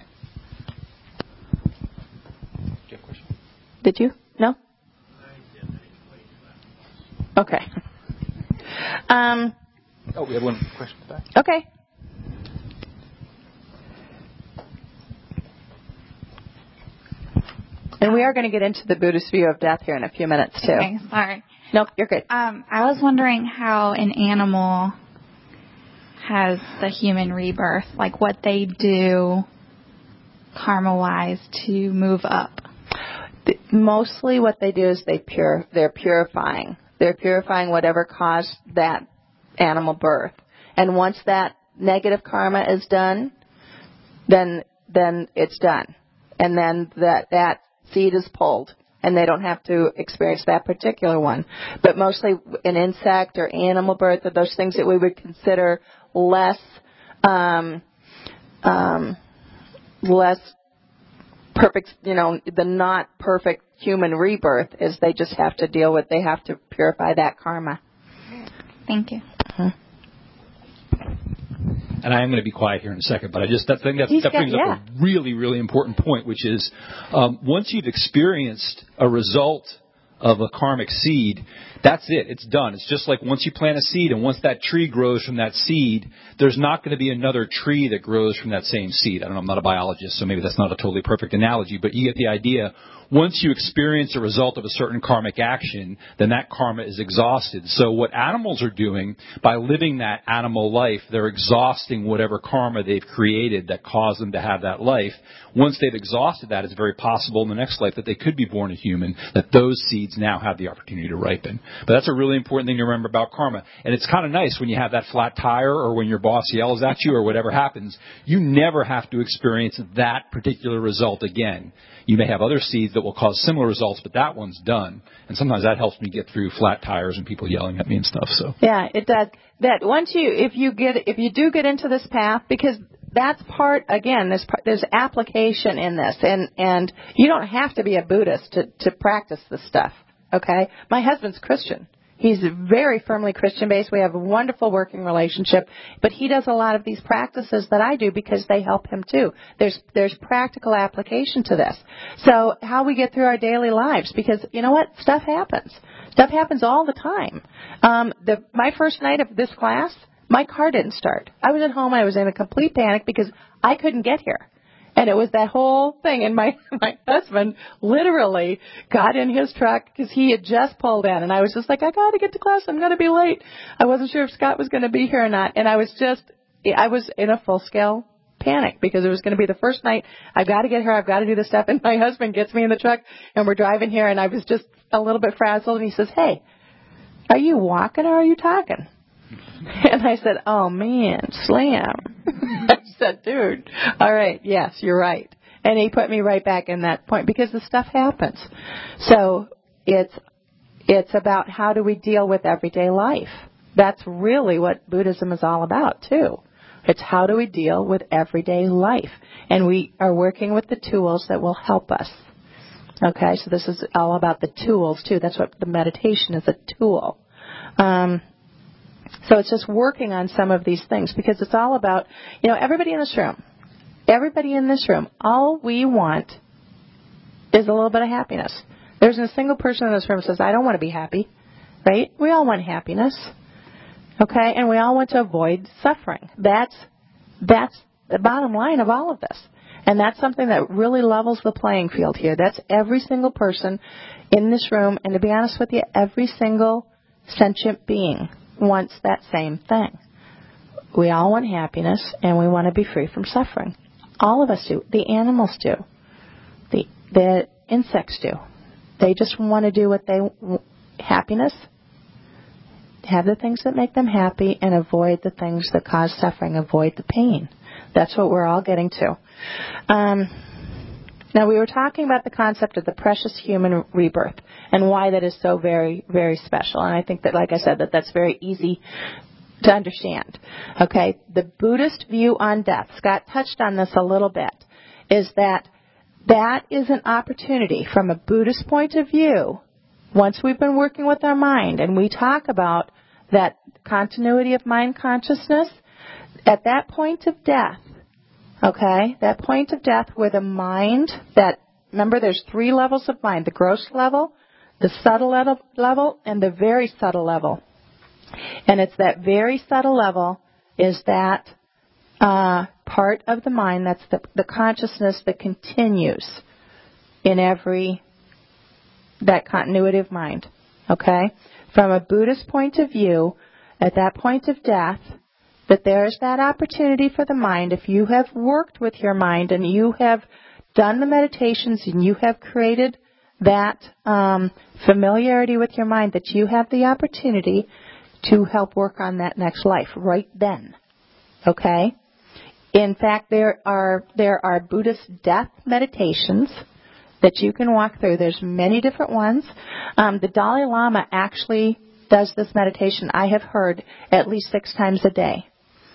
Do you have a question? Did you? No? Okay. Um, oh, we have one question back. Okay. And we are going to get into the Buddhist view of death here in a few minutes, too. Okay, sorry. Nope, you're good. Um, I was wondering how an animal has the human rebirth, like what they do karma-wise to move up. The, mostly what they do is they pure, they're purifying. They're purifying whatever caused that animal birth. And once that negative karma is done, then then it's done. And then that, that seed is pulled. And they don't have to experience that particular one. But mostly an insect or animal birth are those things that we would consider less um, um, less perfect, you know, the not perfect human rebirth is they just have to deal with, they have to purify that karma. Thank you. Uh-huh. And I am going to be quiet here in a second, but I just that thing that, that brings got, yeah. up a really, really important point, which is um, once you've experienced a result of a karmic seed, that's it. It's done. It's just like once you plant a seed, and once that tree grows from that seed, there's not going to be another tree that grows from that same seed. I don't know, I'm not a biologist, so maybe that's not a totally perfect analogy, but you get the idea. once you experience a result of a certain karmic action, then that karma is exhausted. So what animals are doing, by living that animal life, they're exhausting whatever karma they've created that caused them to have that life. Once they've exhausted that, it's very possible in the next life that they could be born a human, that those seeds now have the opportunity to ripen. But that's a really important thing to remember about karma. And it's kind of nice when you have that flat tire or when your boss yells at you or whatever happens, you never have to experience that particular result again. You may have other seeds that will cause similar results, but that one's done. And sometimes that helps me get through flat tires and people yelling at me and stuff. So yeah, it does. That once you, if you get, if you do get into this path, because that's part, again, there's there's application in this, and and you don't have to be a Buddhist to to practice this stuff. Okay, my husband's Christian. He's very firmly Christian-based. We have a wonderful working relationship. But he does a lot of these practices that I do because they help him too. There's there's practical application to this. So how we get through our daily lives, because you know what? Stuff happens. Stuff happens all the time. Um, the, my first night of this class, my car didn't start. I was at home. I was in a complete panic because I couldn't get here. And it was that whole thing. And my, my husband literally got in his truck because he had just pulled in. And I was just like, I got to get to class. I'm going to be late. I wasn't sure if Scott was going to be here or not. And I was just, I was in a full-scale panic because it was going to be the first night. I've got to get here. I've got to do this stuff. And my husband gets me in the truck and we're driving here. And I was just a little bit frazzled. And he says, hey, are you walking or are you talking? And I said, oh, man, slam. I said, dude, all right, yes, you're right. And he put me right back in that point because the stuff happens. So it's it's about how do we deal with everyday life. That's really what Buddhism is all about, too. It's how do we deal with everyday life. And we are working with the tools that will help us. Okay, so this is all about the tools, too. That's what the meditation is, a tool. Um So it's just working on some of these things because it's all about, you know, everybody in this room, everybody in this room, all we want is a little bit of happiness. There isn't a single person in this room who says, I don't want to be happy, right? We all want happiness, okay? And we all want to avoid suffering. That's, that's the bottom line of all of this. And that's something that really levels the playing field here. That's every single person in this room. And to be honest with you, every single sentient being wants that same thing. We all want happiness, and we want to be free from suffering. All of us do. The animals do. The the insects do. They just want to do what they happiness, have the things that make them happy, and avoid the things that cause suffering. Avoid the pain. That's what we're all getting to. Um, now, we were talking about the concept of the precious human rebirth and why that is so very, very special. And I think that, like I said, that that's very easy to understand. Okay, the Buddhist view on death, Scott touched on this a little bit, is that that is an opportunity from a Buddhist point of view. Once we've been working with our mind and we talk about that continuity of mind consciousness, at that point of death, okay, that point of death where the mind, that, remember there's three levels of mind, the gross level, the subtle level, and the very subtle level. And it's that very subtle level is that uh, part of the mind, that's the, the consciousness that continues in every, that continuity of mind, okay? From a Buddhist point of view, at that point of death, that there's that opportunity for the mind, if you have worked with your mind and you have done the meditations and you have created that um, familiarity with your mind, that you have the opportunity to help work on that next life right then. Okay? In fact, there are there are Buddhist death meditations that you can walk through. There's many different ones. Um, the Dalai Lama actually does this meditation, I have heard, at least six times a day.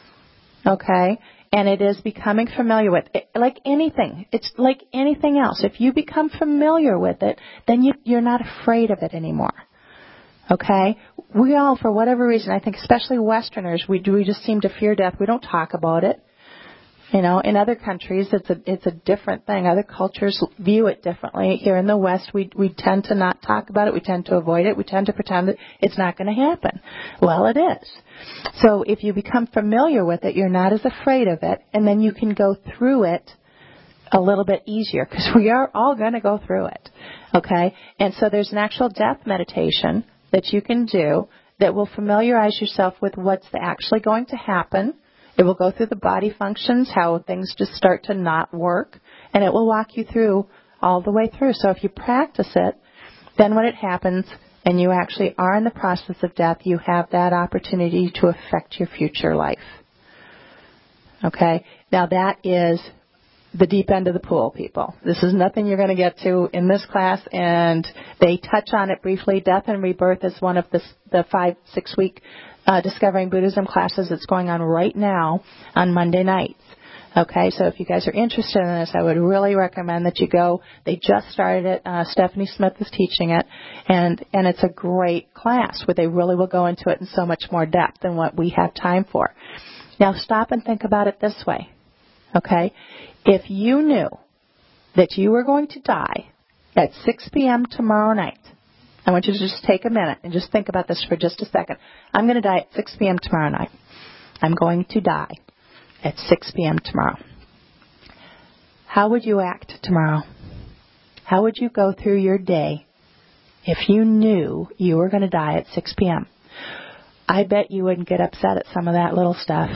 Okay? And it is becoming familiar with it. Like anything. It's like anything else. If you become familiar with it, then you, you're not afraid of it anymore. Okay? We all, for whatever reason, I think especially Westerners, we do, we just seem to fear death. We don't talk about it. You know, in other countries, it's a it's a different thing. Other cultures view it differently. Here in the West, we we tend to not talk about it. We tend to avoid it. We tend to pretend that it's not going to happen. Well, it is. So if you become familiar with it, you're not as afraid of it, and then you can go through it a little bit easier because we are all going to go through it. Okay? And so there's an actual death meditation that you can do that will familiarize yourself with what's actually going to happen. It will go through the body functions, how things just start to not work, and it will walk you through all the way through. So if you practice it, then when it happens and you actually are in the process of death, you have that opportunity to affect your future life. Okay? Now that is the deep end of the pool, people. This is nothing you're going to get to in this class, and they touch on it briefly. Death and Rebirth is one of the, the five, six-week uh, Discovering Buddhism classes that's going on right now on Monday nights. Okay, so if you guys are interested in this, I would really recommend that you go. They just started it. Uh, Stephanie Smith is teaching it, and, and it's a great class where they really will go into it in so much more depth than what we have time for. Now, stop and think about it this way. Okay? If you knew that you were going to die at six p.m. tomorrow night, I want you to just take a minute and just think about this for just a second. I'm going to die at six p.m. tomorrow night. I'm going to die at six p.m. tomorrow. How would you act tomorrow? How would you go through your day if you knew you were going to die at six p.m.? I bet you wouldn't get upset at some of that little stuff.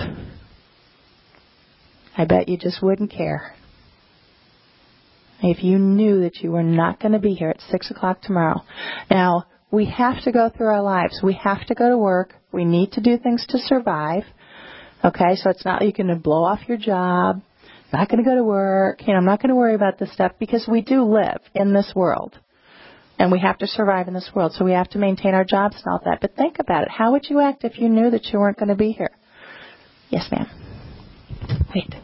I bet you just wouldn't care. If you knew that you were not going to be here at six o'clock tomorrow. Now, we have to go through our lives. We have to go to work. We need to do things to survive. Okay, so it's not like you can blow off your job. Not going to go to work. You know, I'm not going to worry about this stuff because we do live in this world. And we have to survive in this world. So we have to maintain our jobs and all that. But think about it. How would you act if you knew that you weren't going to be here? Yes, ma'am. Wait.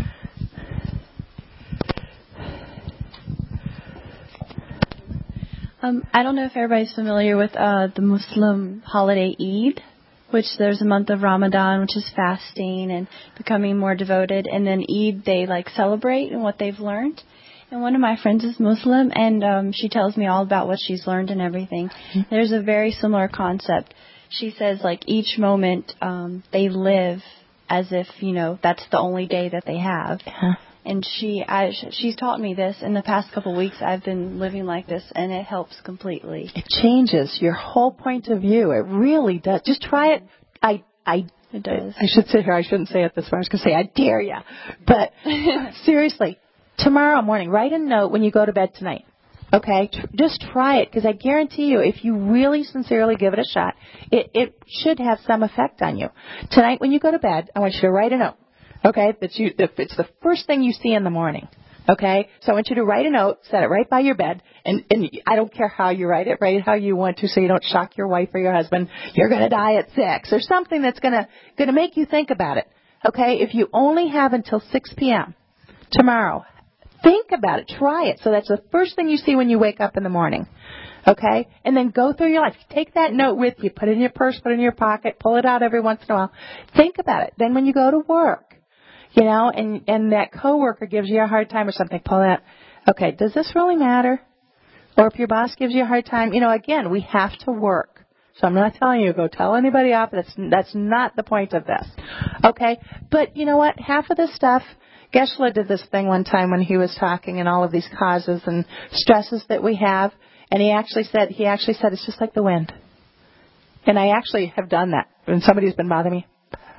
Um, I don't know if everybody's familiar with uh, the Muslim holiday Eid, which there's a month of Ramadan, which is fasting and becoming more devoted. And then Eid, they like celebrate and what they've learned. And one of my friends is Muslim, and um, she tells me all about what she's learned and everything. Mm-hmm. There's a very similar concept. She says, like, each moment um, they live as if, you know, that's the only day that they have. Uh-huh. And she, I, she's taught me this. In the past couple of weeks, I've been living like this, and it helps completely. It changes your whole point of view. It really does. Just try it. I, I, it does. I should sit here. I shouldn't say it this way. I was going to say, I dare you. But seriously, tomorrow morning, write a note when you go to bed tonight. Okay? Just try it, because I guarantee you, if you really sincerely give it a shot, it, it should have some effect on you. Tonight when you go to bed, I want you to write a note. Okay, that you, if it's the first thing you see in the morning. Okay, so I want you to write a note, set it right by your bed, and, and I don't care how you write it, write it how you want to, so you don't shock your wife or your husband. You're going to die at six, or something that's going to going to make you think about it. Okay, if you only have until six p.m. tomorrow, think about it, try it. So that's the first thing you see when you wake up in the morning. Okay? And then go through your life. Take that note with you. Put it in your purse, put it in your pocket, pull it out every once in a while. Think about it. Then when you go to work, you know, and, and that coworker gives you a hard time or something, pull that. Okay, does this really matter? Or if your boss gives you a hard time, you know, again, we have to work. So I'm not telling you, go tell anybody off. That's, that's not the point of this. Okay? But you know what? Half of this stuff, Geshe-la did this thing one time when he was talking and all of these causes and stresses that we have. And he actually said, he actually said, it's just like the wind. And I actually have done that. When somebody's been bothering me,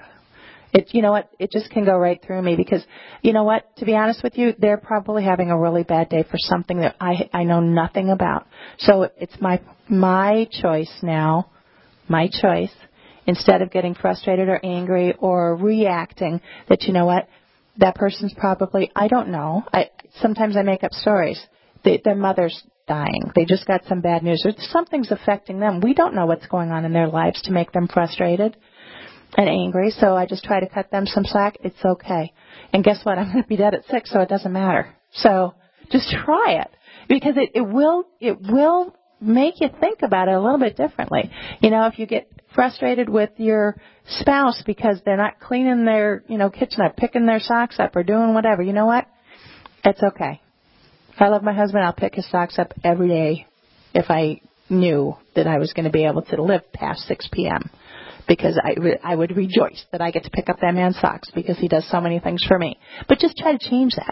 It, you know what, it just can go right through me because, you know what, to be honest with you, they're probably having a really bad day for something that I I know nothing about. So it's my my choice now, my choice, instead of getting frustrated or angry or reacting, that, you know what, that person's probably, I don't know, I sometimes I make up stories. They, their mother's dying. They just got some bad news. Or something's affecting them. We don't know what's going on in their lives to make them frustrated and angry, so I just try to cut them some slack. It's okay. And guess what? I'm going to be dead at six, so it doesn't matter. So just try it, because it, it will it will make you think about it a little bit differently. You know, if you get frustrated with your spouse because they're not cleaning their, you know, kitchen up, picking their socks up, or doing whatever, you know what? It's okay. If I love my husband, I'll pick his socks up every day if I knew that I was going to be able to live past six p.m., because I, I would rejoice that I get to pick up that man's socks because he does so many things for me. But just try to change that.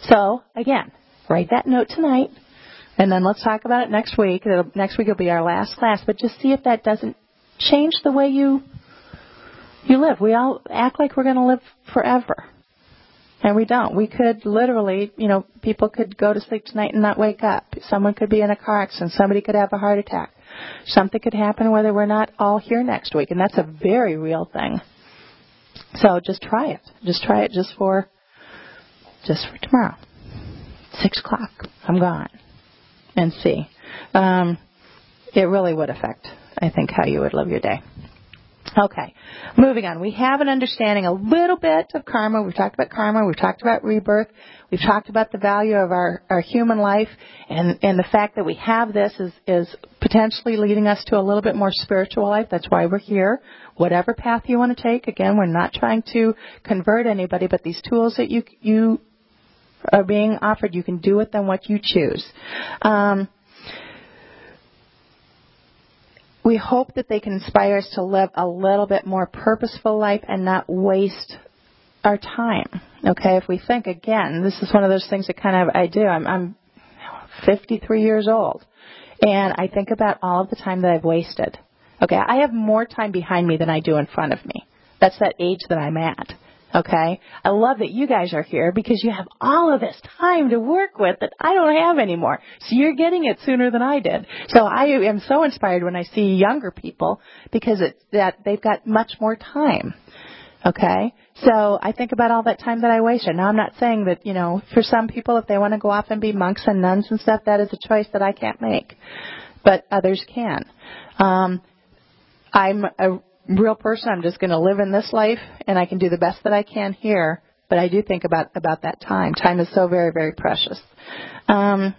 So, again, write that note tonight, and then let's talk about it next week. It'll, next week will be our last class, but just see if that doesn't change the way you you live. We all act like we're going to live forever, and we don't. We could literally, you know, people could go to sleep tonight and not wake up. Someone could be in a car accident. Somebody could have a heart attack. Something could happen whether we're not all here next week, and that's a very real thing. So just try it. Just try it just for just for tomorrow. Six o'clock. I'm gone. And see. Um, it really would affect, I think, how you would live your day. Okay, moving on. We have an understanding a little bit of karma. We've talked about karma. We've talked about rebirth. We've talked about the value of our, our human life, and, and the fact that we have this is, is potentially leading us to a little bit more spiritual life. That's why we're here. Whatever path you want to take, again, we're not trying to convert anybody, but these tools that you you are being offered, you can do with them what you choose. Um, We hope that they can inspire us to live a little bit more purposeful life and not waste our time. Okay, if we think, again, this is one of those things that kind of I do. I'm, I'm fifty-three years old, and I think about all of the time that I've wasted. Okay, I have more time behind me than I do in front of me. That's that age that I'm at. Okay, I love that you guys are here because you have all of this time to work with that I don't have anymore. So you're getting it sooner than I did. So I am so inspired when I see younger people because it's that they've got much more time. Okay, so I think about all that time that I wasted. Now I'm not saying that, you know, for some people if they want to go off and be monks and nuns and stuff, that is a choice that I can't make, but others can. Um, I'm a real person. I'm just going to live in this life, and I can do the best that I can here. But I do think about about that time. Time is so very, very precious. Um,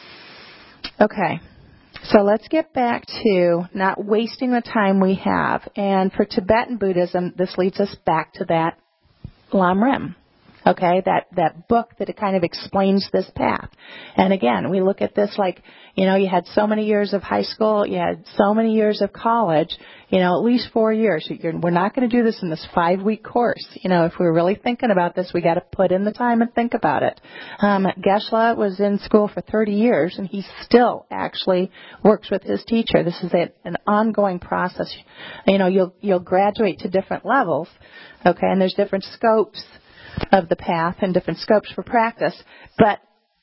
okay, so let's get back to not wasting the time we have. And for Tibetan Buddhism, this leads us back to that Lam Rim. Okay, that, that book that it kind of explains this path. And again, we look at this like, you know, you had so many years of high school, you had so many years of college, you know, at least four years. You're, we're not going to do this in this five-week course. You know, if we're really thinking about this, we got to put in the time and think about it. Um, Geshe-la was in school for thirty years, and he still actually works with his teacher. This is a, an ongoing process. You know, you'll you'll graduate to different levels, okay, and there's different scopes of the path and different scopes for practice, but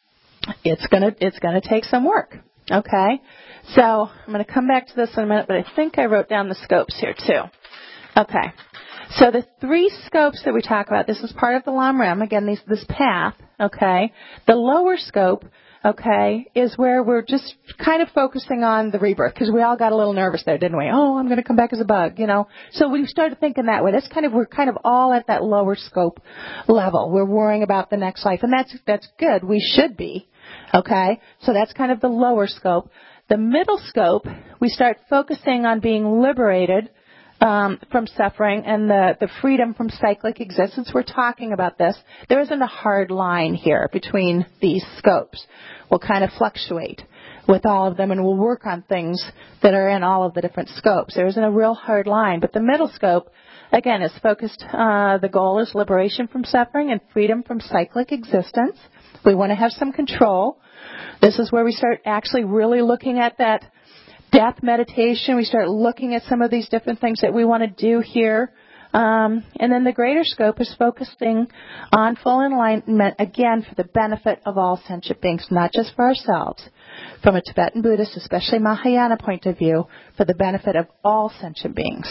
it's gonna it's gonna take some work. Okay, so I'm gonna come back to this in a minute, but I think I wrote down the scopes here too. Okay, so the three scopes that we talk about, this is part of the Lam Rim. Again, these, this path. Okay, the lower scope. Okay, is where we're just kind of focusing on the rebirth, because we all got a little nervous there, didn't we? Oh, I'm going to come back as a bug, you know. So we started thinking that way. That's kind of, we're kind of all at that lower scope level. We're worrying about the next life, and that's that's good. We should be, okay. So that's kind of the lower scope. The middle scope, we start focusing on being liberated Um, from suffering and the, the freedom from cyclic existence. We're talking about this. There isn't a hard line here between these scopes. We'll kind of fluctuate with all of them, and we'll work on things that are in all of the different scopes. There isn't a real hard line, but the middle scope, again, is focused. Uh, the goal is liberation from suffering and freedom from cyclic existence. We want to have some control. This is where we start actually really looking at that death meditation. We start looking at some of these different things that we want to do here. Um, and then the greater scope is focusing on full enlightenment, again, for the benefit of all sentient beings, not just for ourselves. From a Tibetan Buddhist, especially Mahayana point of view, for the benefit of all sentient beings.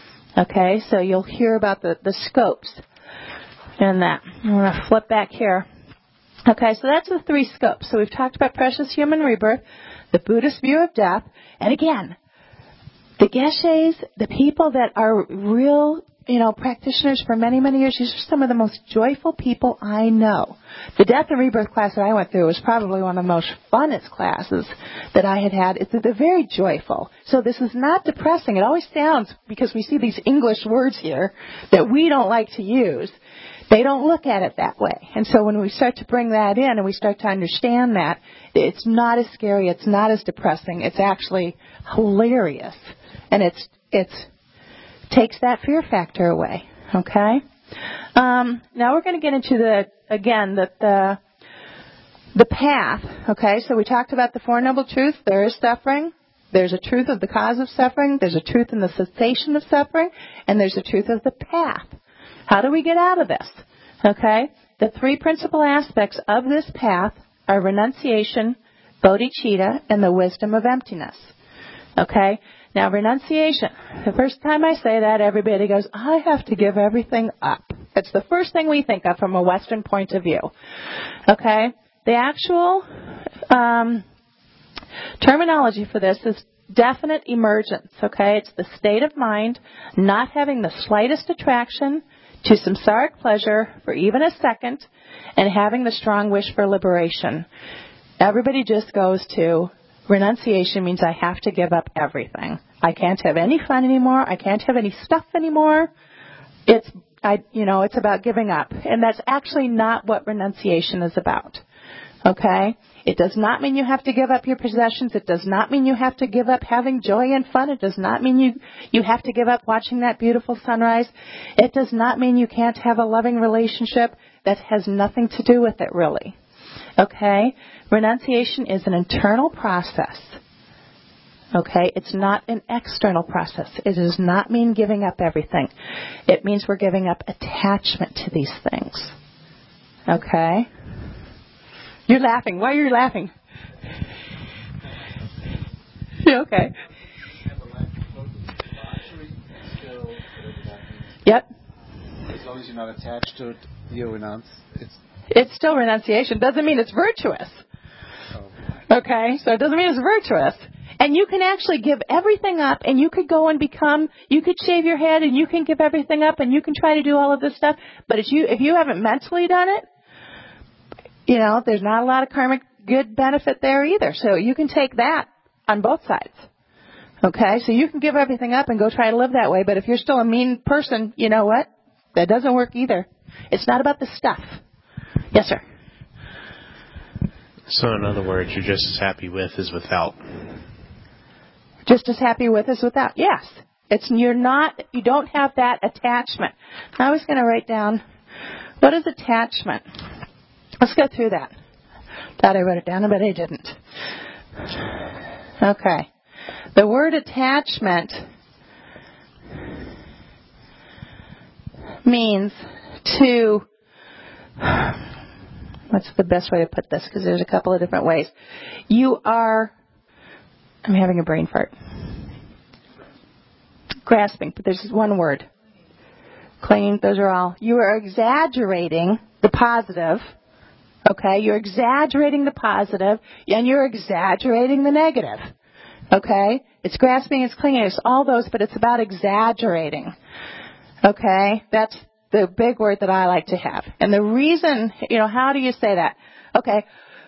Okay, so you'll hear about the, the scopes in that. I'm going to flip back here. Okay, so that's the three scopes. So we've talked about precious human rebirth, the Buddhist view of death, and again, the Geshes, the people that are real, you know, practitioners for many, many years, these are some of the most joyful people I know. The death and rebirth class that I went through was probably one of the most funnest classes that I had had. It's, they're very joyful. So this is not depressing. It always sounds, because we see these English words here that we don't like to use, they don't look at it that way. And so when we start to bring that in and we start to understand that, it's not as scary, it's not as depressing, it's actually hilarious. And it's it's takes that fear factor away. Okay? Um, now we're going to get into the, again, the, the The path, okay, so we talked about the Four Noble Truths. There is suffering. There's a truth of the cause of suffering. There's a truth in the cessation of suffering. And there's a truth of the path. How do we get out of this? Okay? The three principal aspects of this path are renunciation, bodhicitta, and the wisdom of emptiness. Okay? Now, renunciation. The first time I say that, everybody goes, I have to give everything up. It's the first thing we think of from a Western point of view. Okay? The actual um, terminology for this is definite emergence. Okay? It's the state of mind not having the slightest attraction to samsaric pleasure for even a second and having the strong wish for liberation. Everybody just goes to renunciation means I have to give up everything. I can't have any fun anymore. I can't have any stuff anymore. It's, I, you know, it's about giving up. And that's actually not what renunciation is about. Okay? It does not mean you have to give up your possessions. It does not mean you have to give up having joy and fun. It does not mean you, you have to give up watching that beautiful sunrise. It does not mean you can't have a loving relationship. That has nothing to do with it, really. Okay? Renunciation is an internal process. Okay? It's not an external process. It does not mean giving up everything. It means we're giving up attachment to these things. Okay? You're laughing. Why are you laughing? You okay? Yep. As long as you're not attached to it, you renounce. It's It's still renunciation. Doesn't mean it's virtuous. Okay? So it doesn't mean it's virtuous. And you can actually give everything up, and you could go and become, you could shave your head, and you can give everything up, and you can try to do all of this stuff. But if you, if you haven't mentally done it, you know, there's not a lot of karmic good benefit there either. So you can take that on both sides. Okay? So you can give everything up and go try to live that way. But if you're still a mean person, you know what? That doesn't work either. It's not about the stuff. Yes, sir. So in other words, you're just as happy with as without. Just as happy with as without. Yes. It's, you're not, you don't have that attachment. I was going to write down, what is attachment? Let's go through that. Thought I wrote it down, but I didn't. Okay. The word attachment means to, what's the best way to put this? Because there's a couple of different ways. You are, I'm having a brain fart. Grasping, but there's one word. Clinging, those are all. You are exaggerating the positive. Okay, you're exaggerating the positive, and you're exaggerating the negative. Okay, it's grasping, it's clinging, it's all those, but it's about exaggerating. Okay, that's the big word that I like to have. And the reason, you know, how do you say that? Okay,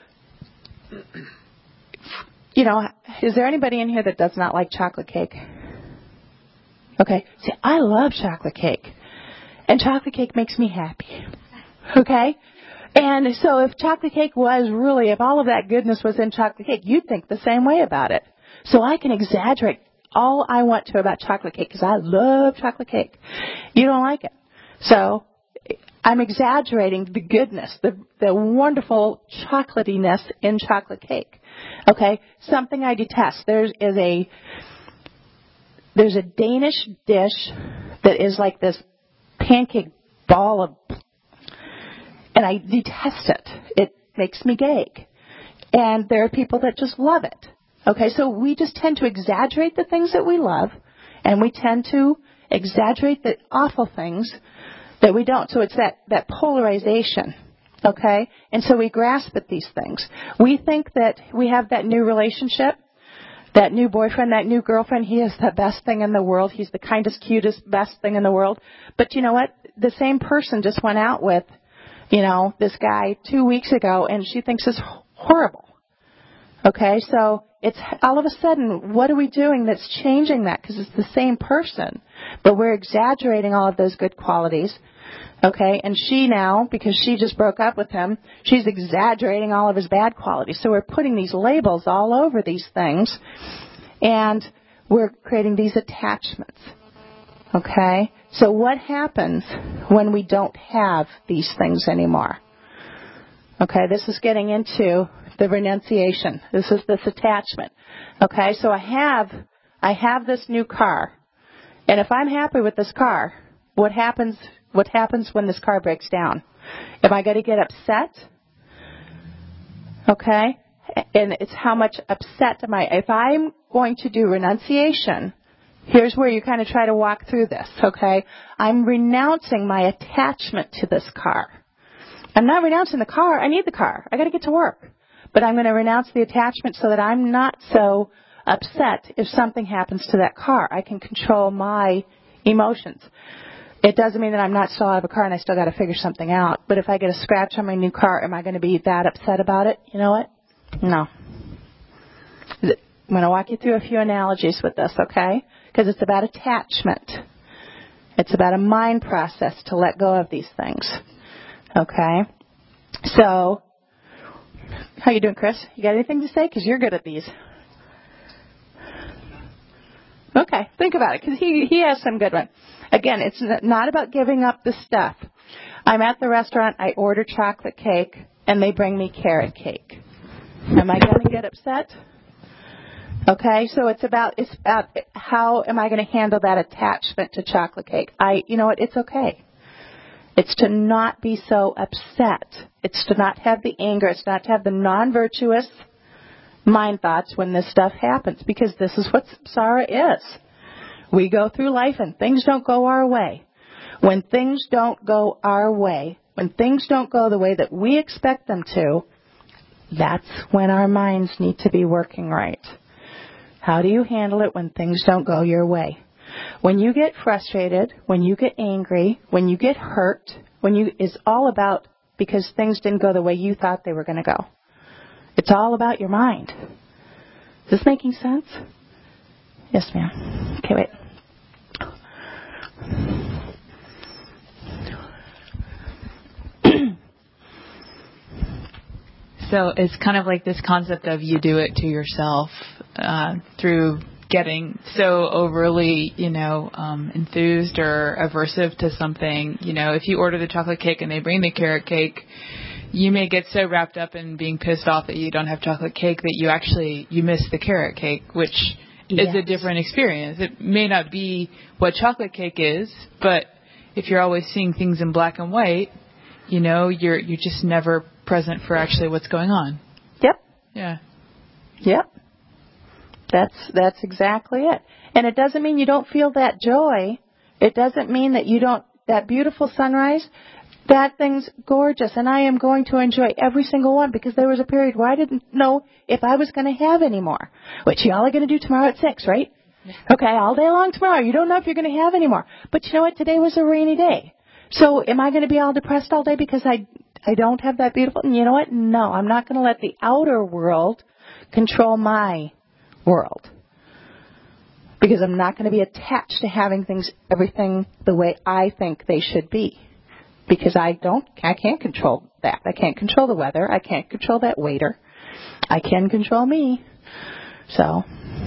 you know, is there anybody in here that does not like chocolate cake? Okay, see, I love chocolate cake, and chocolate cake makes me happy. Okay? And so if chocolate cake was really, if all of that goodness was in chocolate cake, you'd think the same way about it. So I can exaggerate all I want to about chocolate cake because I love chocolate cake. You don't like it. So I'm exaggerating the goodness, the, the wonderful chocolatiness in chocolate cake. Okay? Something I detest. There is a, there's a Danish dish that is like this pancake ball of, and I detest it. It makes me gag. And there are people that just love it. Okay, so we just tend to exaggerate the things that we love, and we tend to exaggerate the awful things that we don't. So it's that, that polarization. Okay? And so we grasp at these things. We think that we have that new relationship, that new boyfriend, that new girlfriend. He is the best thing in the world. He's the kindest, cutest, best thing in the world. But you know what? The same person just went out with, you know, this guy two weeks ago, and she thinks it's horrible. Okay, so it's all of a sudden, what are we doing that's changing that? Because it's the same person, but we're exaggerating all of those good qualities. Okay, and she now, because she just broke up with him, she's exaggerating all of his bad qualities. So we're putting these labels all over these things, and we're creating these attachments. Okay, so what happens when we don't have these things anymore? Okay, this is getting into the renunciation. This is this attachment. Okay, so I have, I have this new car. And if I'm happy with this car, what happens, what happens when this car breaks down? Am I going to get upset? Okay? And it's how much upset am I? If I'm going to do renunciation, here's where you kind of try to walk through this, okay? I'm renouncing my attachment to this car. I'm not renouncing the car. I need the car. I got to get to work. But I'm going to renounce the attachment so that I'm not so upset if something happens to that car. I can control my emotions. It doesn't mean that I'm not still out of a car and I still got to figure something out. But if I get a scratch on my new car, am I going to be that upset about it? You know what? No. I'm going to walk you through a few analogies with this, okay? Because it's about attachment. It's about a mind process to let go of these things. Okay? So, how you doing, Chris? You got anything to say? Because you're good at these. Okay, think about it, because he, he has some good ones. Again, it's not about giving up the stuff. I'm at the restaurant, I order chocolate cake, and they bring me carrot cake. Am I going to get upset? Okay, so it's about it's about how am I going to handle that attachment to chocolate cake? I, you know what? It's okay. It's to not be so upset. It's to not have the anger. It's not to have the non-virtuous mind thoughts when this stuff happens, because this is what samsara is. We go through life and things don't go our way. When things don't go our way, when things don't go the way that we expect them to, that's when our minds need to be working right. How do you handle it when things don't go your way? When you get frustrated, when you get angry, when you get hurt, when you is all about because things didn't go the way you thought they were going to go. It's all about your mind. Is this making sense? Yes, ma'am. Okay, wait. So it's kind of like this concept of you do it to yourself uh, through getting so overly, you know, um, enthused or aversive to something. You know, if you order the chocolate cake and they bring the carrot cake, you may get so wrapped up in being pissed off that you don't have chocolate cake that you actually, you miss the carrot cake, which yes. is a different experience. It may not be what chocolate cake is, but if you're always seeing things in black and white, you know, you're you're just never present for actually what's going on. Yep. Yeah. Yep. That's that's exactly it. And it doesn't mean you don't feel that joy. It doesn't mean that you don't, that beautiful sunrise, that thing's gorgeous. And I am going to enjoy every single one, because there was a period where I didn't know if I was going to have any more. Which y'all are going to do tomorrow at six, right? Okay, all day long tomorrow. You don't know if you're going to have any more. But you know what? Today was a rainy day. So am I going to be all depressed all day because I, I don't have that beautiful? And you know what? No, I'm not going to let the outer world control my world. Because I'm not going to be attached to having things, everything the way I think they should be. Because I don't, I can't control that. I can't control the weather. I can't control that waiter. I can control me. So,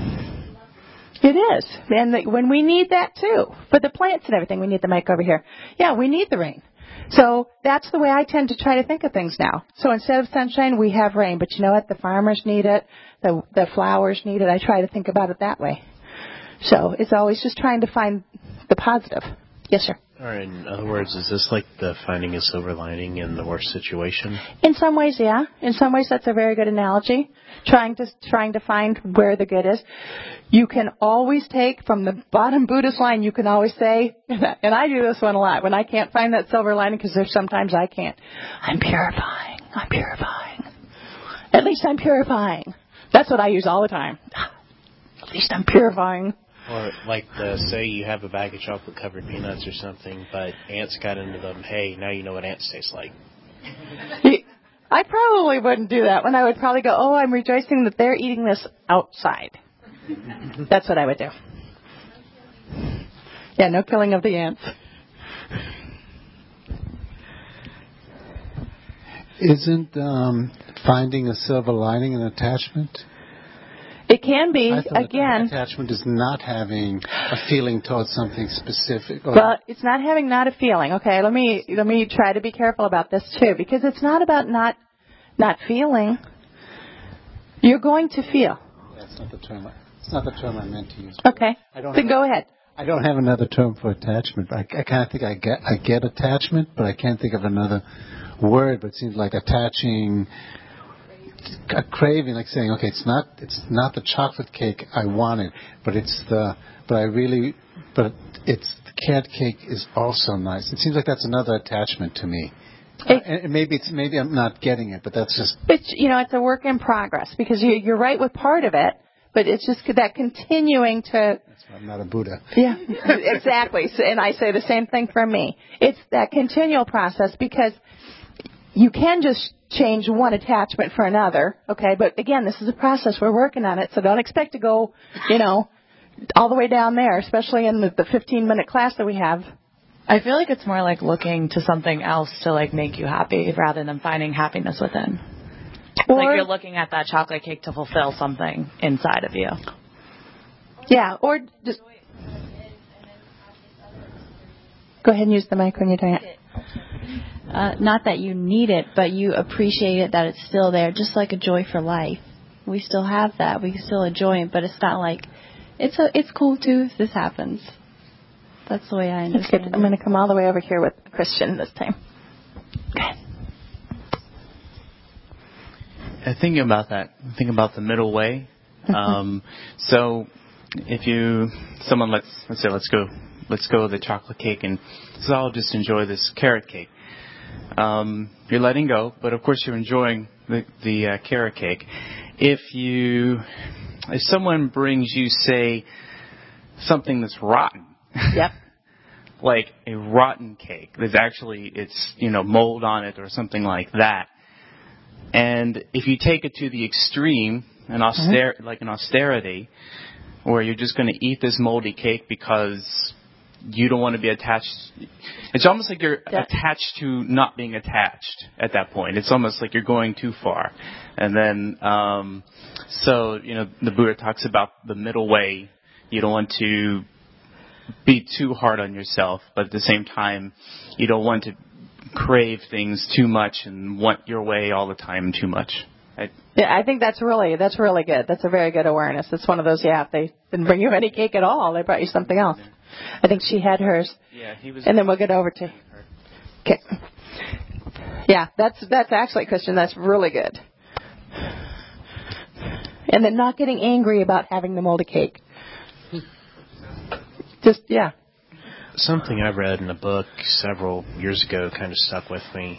it is. And the, when we need that too. For the plants and everything, we need the mic over here. Yeah, we need the rain. So that's the way I tend to try to think of things now. So instead of sunshine, we have rain. But you know what? The farmers need it. The, the flowers need it. I try to think about it that way. So it's always just trying to find the positive. Yes, sir. All right. In other words, is this like the finding a silver lining in the worst situation? In some ways, yeah. In some ways, that's a very good analogy. Trying to trying to find where the good is. You can always take from the bottom Buddhist line. You can always say, and I do this one a lot when I can't find that silver lining, because there's sometimes I can't. I'm purifying. I'm purifying. At least I'm purifying. That's what I use all the time. At least I'm purifying. Or like the, say you have a bag of chocolate covered peanuts or something, but ants got into them. Hey, now you know what ants taste like. I probably wouldn't do that. When I would probably go, oh, I'm rejoicing that they're eating this outside. That's what I would do. Yeah, no killing of the ants. Isn't um, finding a silver lining an attachment? It can be, I thought again. Attachment is not having a feeling towards something specific. Or Well, it's not having not a feeling. Okay, let me let me try to be careful about this too, because it's not about not not feeling. You're going to feel. That's not the term. It's not the term I meant to use. Okay. I don't then have, go ahead. I don't have another term for attachment. I, I kind of think I get I get attachment, but I can't think of another word. But it seems like attaching, a craving, like saying, okay, it's not it's not the chocolate cake I wanted, but it's the but I really but it's the carrot cake is also nice. It seems like that's another attachment to me. It, uh, and maybe it's maybe I'm not getting it, but that's just it's you know it's a work in progress because you, you're right with part of it, but it's just that continuing to. That's why I'm not a Buddha. Yeah, exactly. So, and I say the same thing for me. It's that continual process because you can just change one attachment for another, okay? But again, this is a process. We're working on it, so don't expect to go, you know, all the way down there, especially in the, the fifteen-minute class that we have. I feel like it's more like looking to something else to like make you happy rather than finding happiness within. Or, like you're looking at that chocolate cake to fulfill something inside of you. Yeah, or just go ahead and use the mic when you're doing it. Uh, not that you need it, but you appreciate it that it's still there, just like a joy for life. We still have that. We can still enjoy it, but it's not like it's a, it's cool too if this happens. That's the way I understand it. I'm going to come all the way over here with Christian this time. Okay. I think about that. Think about the middle way. Um, so if you, someone let's let's say let's go let's go with the chocolate cake, and so I'll just enjoy this carrot cake. Um, you're letting go, but of course you're enjoying the the uh, carrot cake. If you, if someone brings you, say, something that's rotten. Yep. Like a rotten cake. There's actually, it's, you know, mold on it or something like that. And if you take it to the extreme, an auster- mm-hmm. like an austerity, where you're just going to eat this moldy cake because you don't want to be attached. It's almost like you're yeah. attached to not being attached at that point. It's almost like you're going too far. And then, um, so, you know, the Buddha talks about the middle way. You don't want to be too hard on yourself, but at the same time, you don't want to crave things too much and want your way all the time too much. I, yeah, I think that's really that's really good. That's a very good awareness. It's one of those. Yeah, if they didn't bring you any cake at all, they brought you something else. I think she had hers. Yeah, he was. And then we'll get over to. Okay. Yeah, that's that's actually, Christian. That's really good. And then not getting angry about having the moldy cake. Just, yeah. Something I read in a book several years ago kind of stuck with me.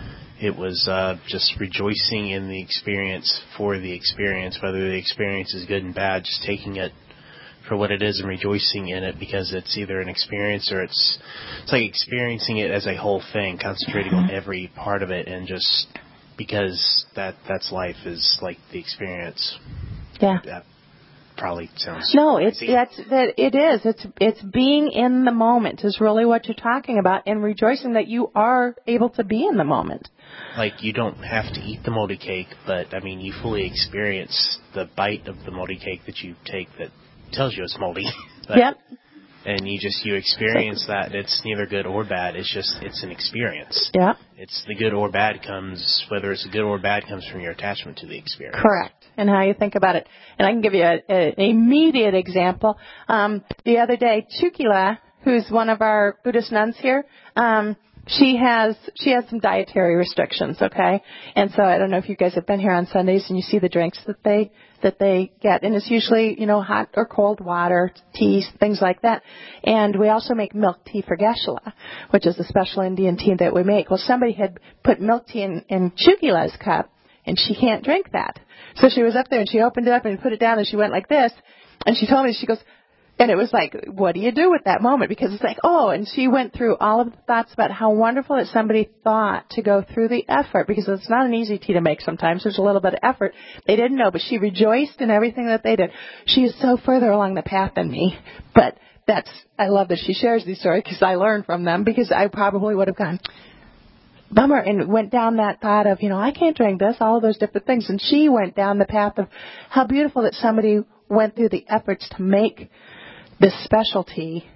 It was uh, just rejoicing in the experience for the experience, whether the experience is good and bad, just taking it for what it is and rejoicing in it because it's either an experience or it's it's like experiencing it as a whole thing, concentrating on every part of it, and just because that that's life is like the experience. Yeah. That probably sounds no it's crazy. that's that it is it's it's being in the moment is really what you're talking about, and rejoicing that you are able to be in the moment. Like, you don't have to eat the moldy cake, but I mean you fully experience the bite of the moldy cake that you take that tells you it's moldy. But, yep. And you just you experience that. It's neither good or bad. It's just it's an experience. Yeah. It's the good or bad comes whether it's good or bad comes from your attachment to the experience. Correct. And how you think about it. And I can give you an immediate example. Um, the other day, Chukila, who's one of our Buddhist nuns here, um, she has she has some dietary restrictions, okay? And so I don't know if you guys have been here on Sundays and you see the drinks that they that they get, and it's usually, you know, hot or cold water, teas, things like that. And we also make milk tea for Geshe-la, which is a special Indian tea that we make. Well, somebody had put milk tea in, in Chukila's cup, and she can't drink that. So she was up there, and she opened it up and put it down, and she went like this, and she told me, she goes, and it was like, what do you do with that moment? Because it's like, oh, and she went through all of the thoughts about how wonderful that somebody thought to go through the effort, because it's not an easy tea to make sometimes. There's a little bit of effort. They didn't know, but she rejoiced in everything that they did. She is so further along the path than me, but that's, I love that she shares these stories because I learn from them, because I probably would have gone, bummer, and went down that thought of, you know, I can't drink this, all of those different things. And she went down the path of how beautiful that somebody went through the efforts to make this specialty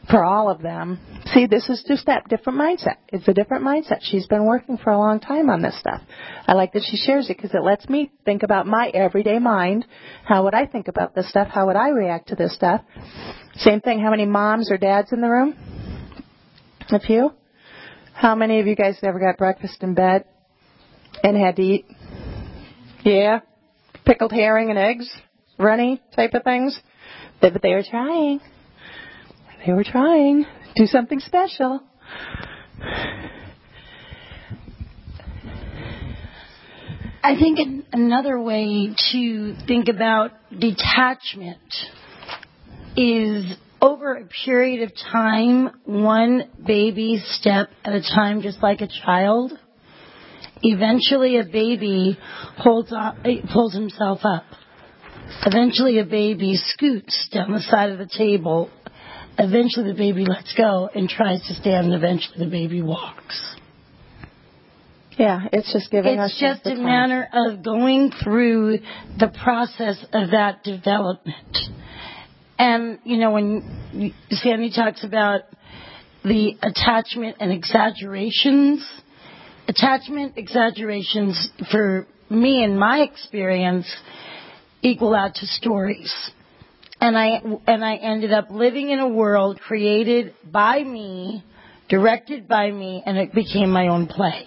for all of them. See, this is just that different mindset. It's a different mindset. She's been working for a long time on this stuff. I like that she shares it because it lets me think about my everyday mind. How would I think about this stuff? How would I react to this stuff? Same thing. How many moms or dads in the room? A few. How many of you guys ever got breakfast in bed and had to eat? Yeah. Pickled herring and eggs? Runny type of things? But they were trying. They were trying. Do something special. I think an, another way to think about detachment is over a period of time, one baby step at a time, just like a child. Eventually a baby holds up, pulls himself up. Eventually a baby scoots down the side of the table. Eventually the baby lets go and tries to stand, and eventually the baby walks. Yeah, it's just giving it's us It's just the a time. manner of going through the process of that development. And, you know, when Sandy talks about the attachment and exaggerations, attachment, exaggerations, for me in my experience, equal out to stories. And I and I ended up living in a world created by me, directed by me, and it became my own play.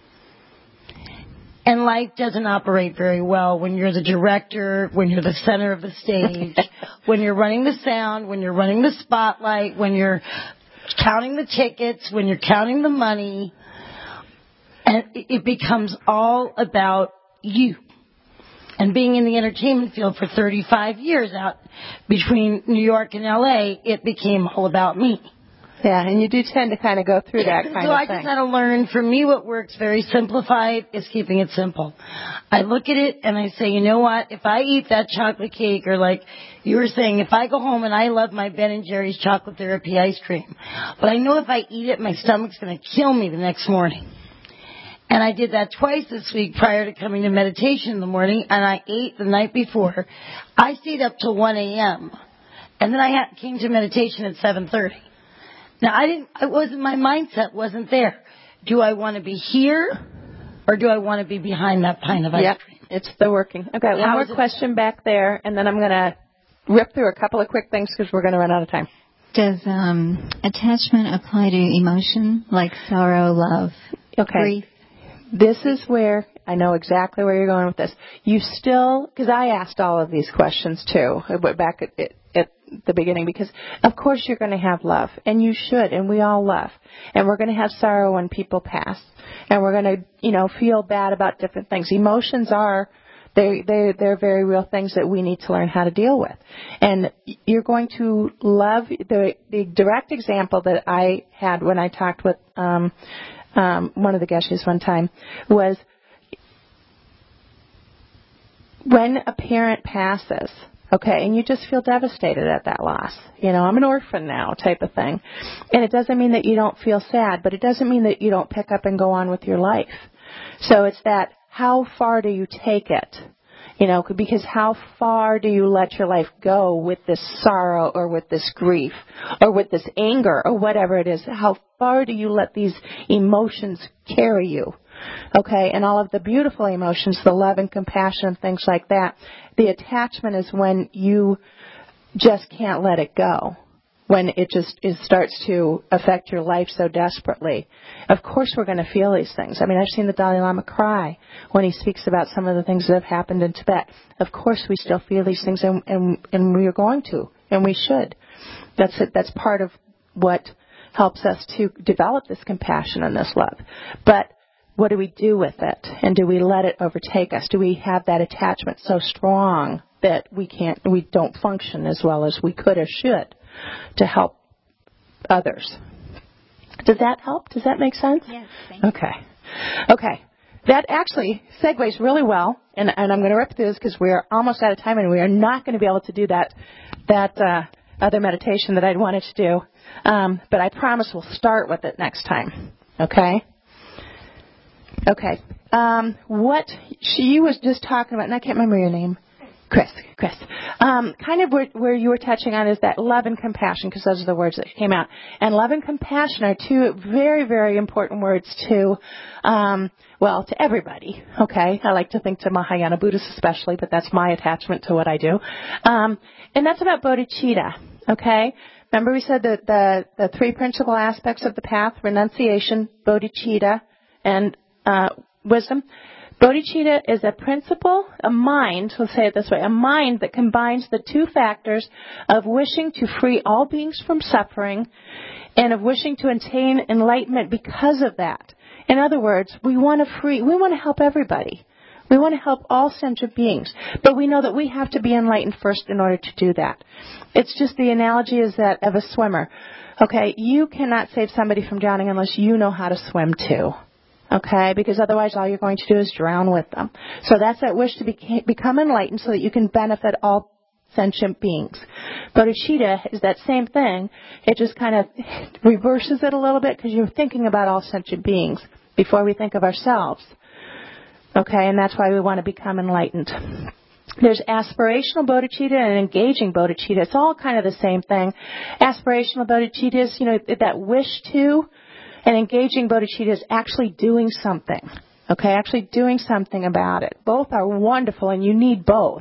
And life doesn't operate very well when you're the director, when you're the center of the stage, when you're running the sound, when you're running the spotlight, when you're counting the tickets, when you're counting the money. And it becomes all about you. And being in the entertainment field for thirty-five years out between New York and L A, it became all about me. Yeah, and you do tend to kind of go through that kind so of I thing. just had to learn, for me what works very simplified is keeping it simple. I look at it and I say, you know what, if I eat that chocolate cake, or like you were saying, if I go home and I love my Ben and Jerry's chocolate therapy ice cream, but I know if I eat it, my stomach's going to kill me the next morning. And I did that twice this week prior to coming to meditation in the morning, and I ate the night before. I stayed up till one a.m. and then I had, came to meditation at seven thirty. Now I didn't. I wasn't. My mindset wasn't there. Do I want to be here, or do I want to be behind that pint of ice yep, cream? It's the working. Okay, one How more is it- question back there, and then I'm going to rip through a couple of quick things because we're going to run out of time. Does um, attachment apply to emotion, like sorrow, love, okay. grief? This is where I know exactly where you're going with this. You still, because I asked all of these questions too, back at, at the beginning, because of course you're going to have love, and you should, and we all love, and we're going to have sorrow when people pass, and we're going to, you know, feel bad about different things. Emotions are, they they they're very real things that we need to learn how to deal with, and you're going to love the the direct example that I had when I talked with. Um, Um, one of the geshes one time was when a parent passes, okay, and you just feel devastated at that loss. You know, I'm an orphan now type of thing. And it doesn't mean that you don't feel sad, but it doesn't mean that you don't pick up and go on with your life. So it's that, how far do you take it? You know, because how far do you let your life go with this sorrow or with this grief or with this anger or whatever it is? How far do you let these emotions carry you? Okay, and all of the beautiful emotions, the love and compassion and things like that. The attachment is when you just can't let it go. When it just it starts to affect your life so desperately. Of course we're going to feel these things. I mean, I've seen the Dalai Lama cry when he speaks about some of the things that have happened in Tibet. Of course we still feel these things, and, and, and we are going to, and we should. That's it. That's part of what helps us to develop this compassion and this love. But what do we do with it? And do we let it overtake us? Do we have that attachment so strong that we can't, we don't function as well as we could or should to help others? Does that help? Does that make sense? Yes, thank you. Okay. Okay. That actually segues really well, and, and I'm going to rip through this because we are almost out of time, and we are not going to be able to do that that uh, other meditation that I'd wanted to do. Um, but I promise we'll start with it next time. Okay? Okay. Um, what she was just talking about, and I can't remember your name. Chris, Chris, um, kind of where, where you were touching on is that love and compassion, because those are the words that came out. And love and compassion are two very, very important words to, um, well, to everybody. Okay, I like to think to Mahayana Buddhists especially, but that's my attachment to what I do. Um, and that's about bodhicitta. Okay, remember we said that the the three principal aspects of the path: renunciation, bodhicitta, and uh, wisdom. Bodhicitta is a principle, a mind, let's say it this way, a mind that combines the two factors of wishing to free all beings from suffering and of wishing to attain enlightenment because of that. In other words, we want to free, we want to help everybody. We want to help all sentient beings. But we know that we have to be enlightened first in order to do that. It's just the analogy is that of a swimmer. Okay, you cannot save somebody from drowning unless you know how to swim too. Okay, because otherwise all you're going to do is drown with them. So that's that wish to be, become enlightened so that you can benefit all sentient beings. Bodhicitta is that same thing. It just kind of reverses it a little bit because you're thinking about all sentient beings before we think of ourselves. Okay, and that's why we want to become enlightened. There's aspirational bodhicitta and engaging bodhicitta. It's all kind of the same thing. Aspirational bodhicitta is, you know, that wish to. And engaging bodhicitta is actually doing something, okay, actually doing something about it. Both are wonderful, and you need both,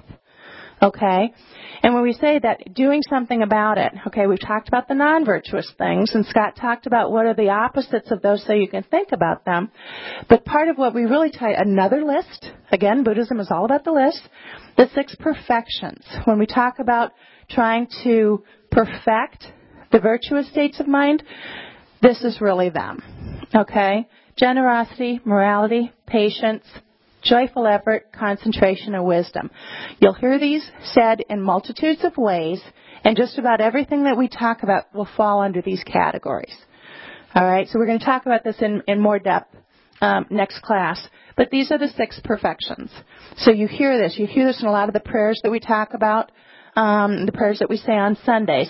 okay? And when we say that doing something about it, okay, we've talked about the non-virtuous things, and Scott talked about what are the opposites of those so you can think about them. But part of what we really try, another list, again, Buddhism is all about the list, the six perfections. When we talk about trying to perfect the virtuous states of mind, this is really them, okay? Generosity, morality, patience, joyful effort, concentration, and wisdom. You'll hear these said in multitudes of ways, and just about everything that we talk about will fall under these categories. All right, so we're going to talk about this in, in more depth um, next class. But these are the six perfections. So you hear this. You hear this in a lot of the prayers that we talk about, um, the prayers that we say on Sundays.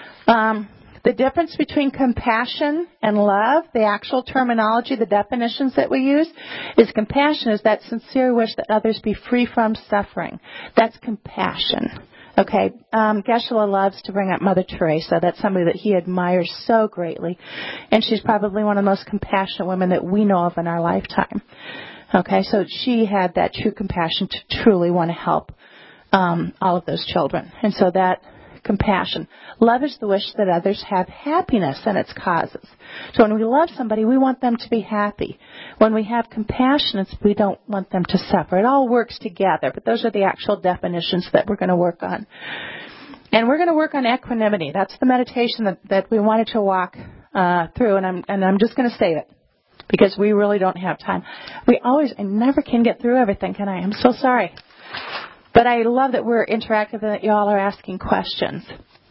Um, The difference between compassion and love, the actual terminology, the definitions that we use, is compassion is that sincere wish that others be free from suffering. That's compassion. Okay, um, Geshe-la loves to bring up Mother Teresa. That's somebody that he admires so greatly. And she's probably one of the most compassionate women that we know of in our lifetime. Okay, so she had that true compassion to truly want to help um, all of those children. And so that compassion. Love is the wish that others have happiness and its causes. So when we love somebody, we want them to be happy. When we have compassion, it's we don't want them to suffer. It all works together, but those are the actual definitions that we're going to work on. And we're going to work on equanimity. That's the meditation that, that we wanted to walk uh, through, and I'm, and I'm just going to say it because we really don't have time. We always, I never can get through everything, can I? I'm so sorry. But I love that we're interactive and that you all are asking questions.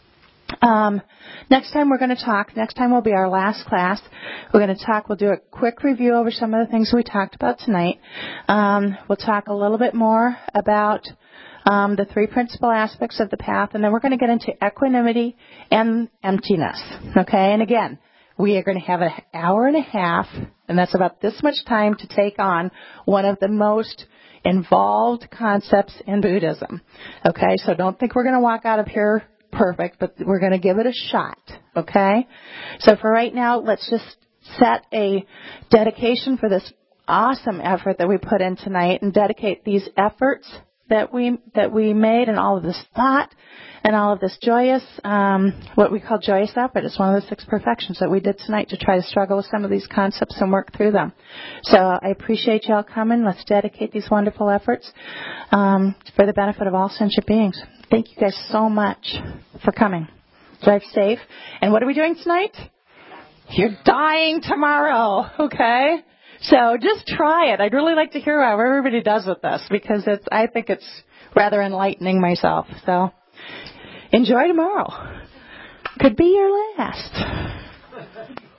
Um, next time we're going to talk, next time will be our last class. We're going to talk, we'll do a quick review over some of the things we talked about tonight. Um, we'll talk a little bit more about um, the three principal aspects of the path, and then we're going to get into equanimity and emptiness. Okay, and again, we are going to have an hour and a half, and that's about this much time to take on one of the most involved concepts in Buddhism. Okay, so don't think we're going to walk out of here perfect, but we're going to give it a shot. Okay, so for right now, let's just set a dedication for this awesome effort that we put in tonight, and dedicate these efforts that we that we made, and all of this thought, and all of this joyous, um, what we call joyous effort. It's one of the six perfections that we did tonight to try to struggle with some of these concepts and work through them. So I appreciate y'all coming. Let's dedicate these wonderful efforts um, for the benefit of all sentient beings. Thank you guys so much for coming. Drive safe. And what are we doing tonight? You're dying tomorrow, okay? So just try it. I'd really like to hear how everybody does with this, because it's, I think it's rather enlightening myself. So enjoy tomorrow. Could be your last.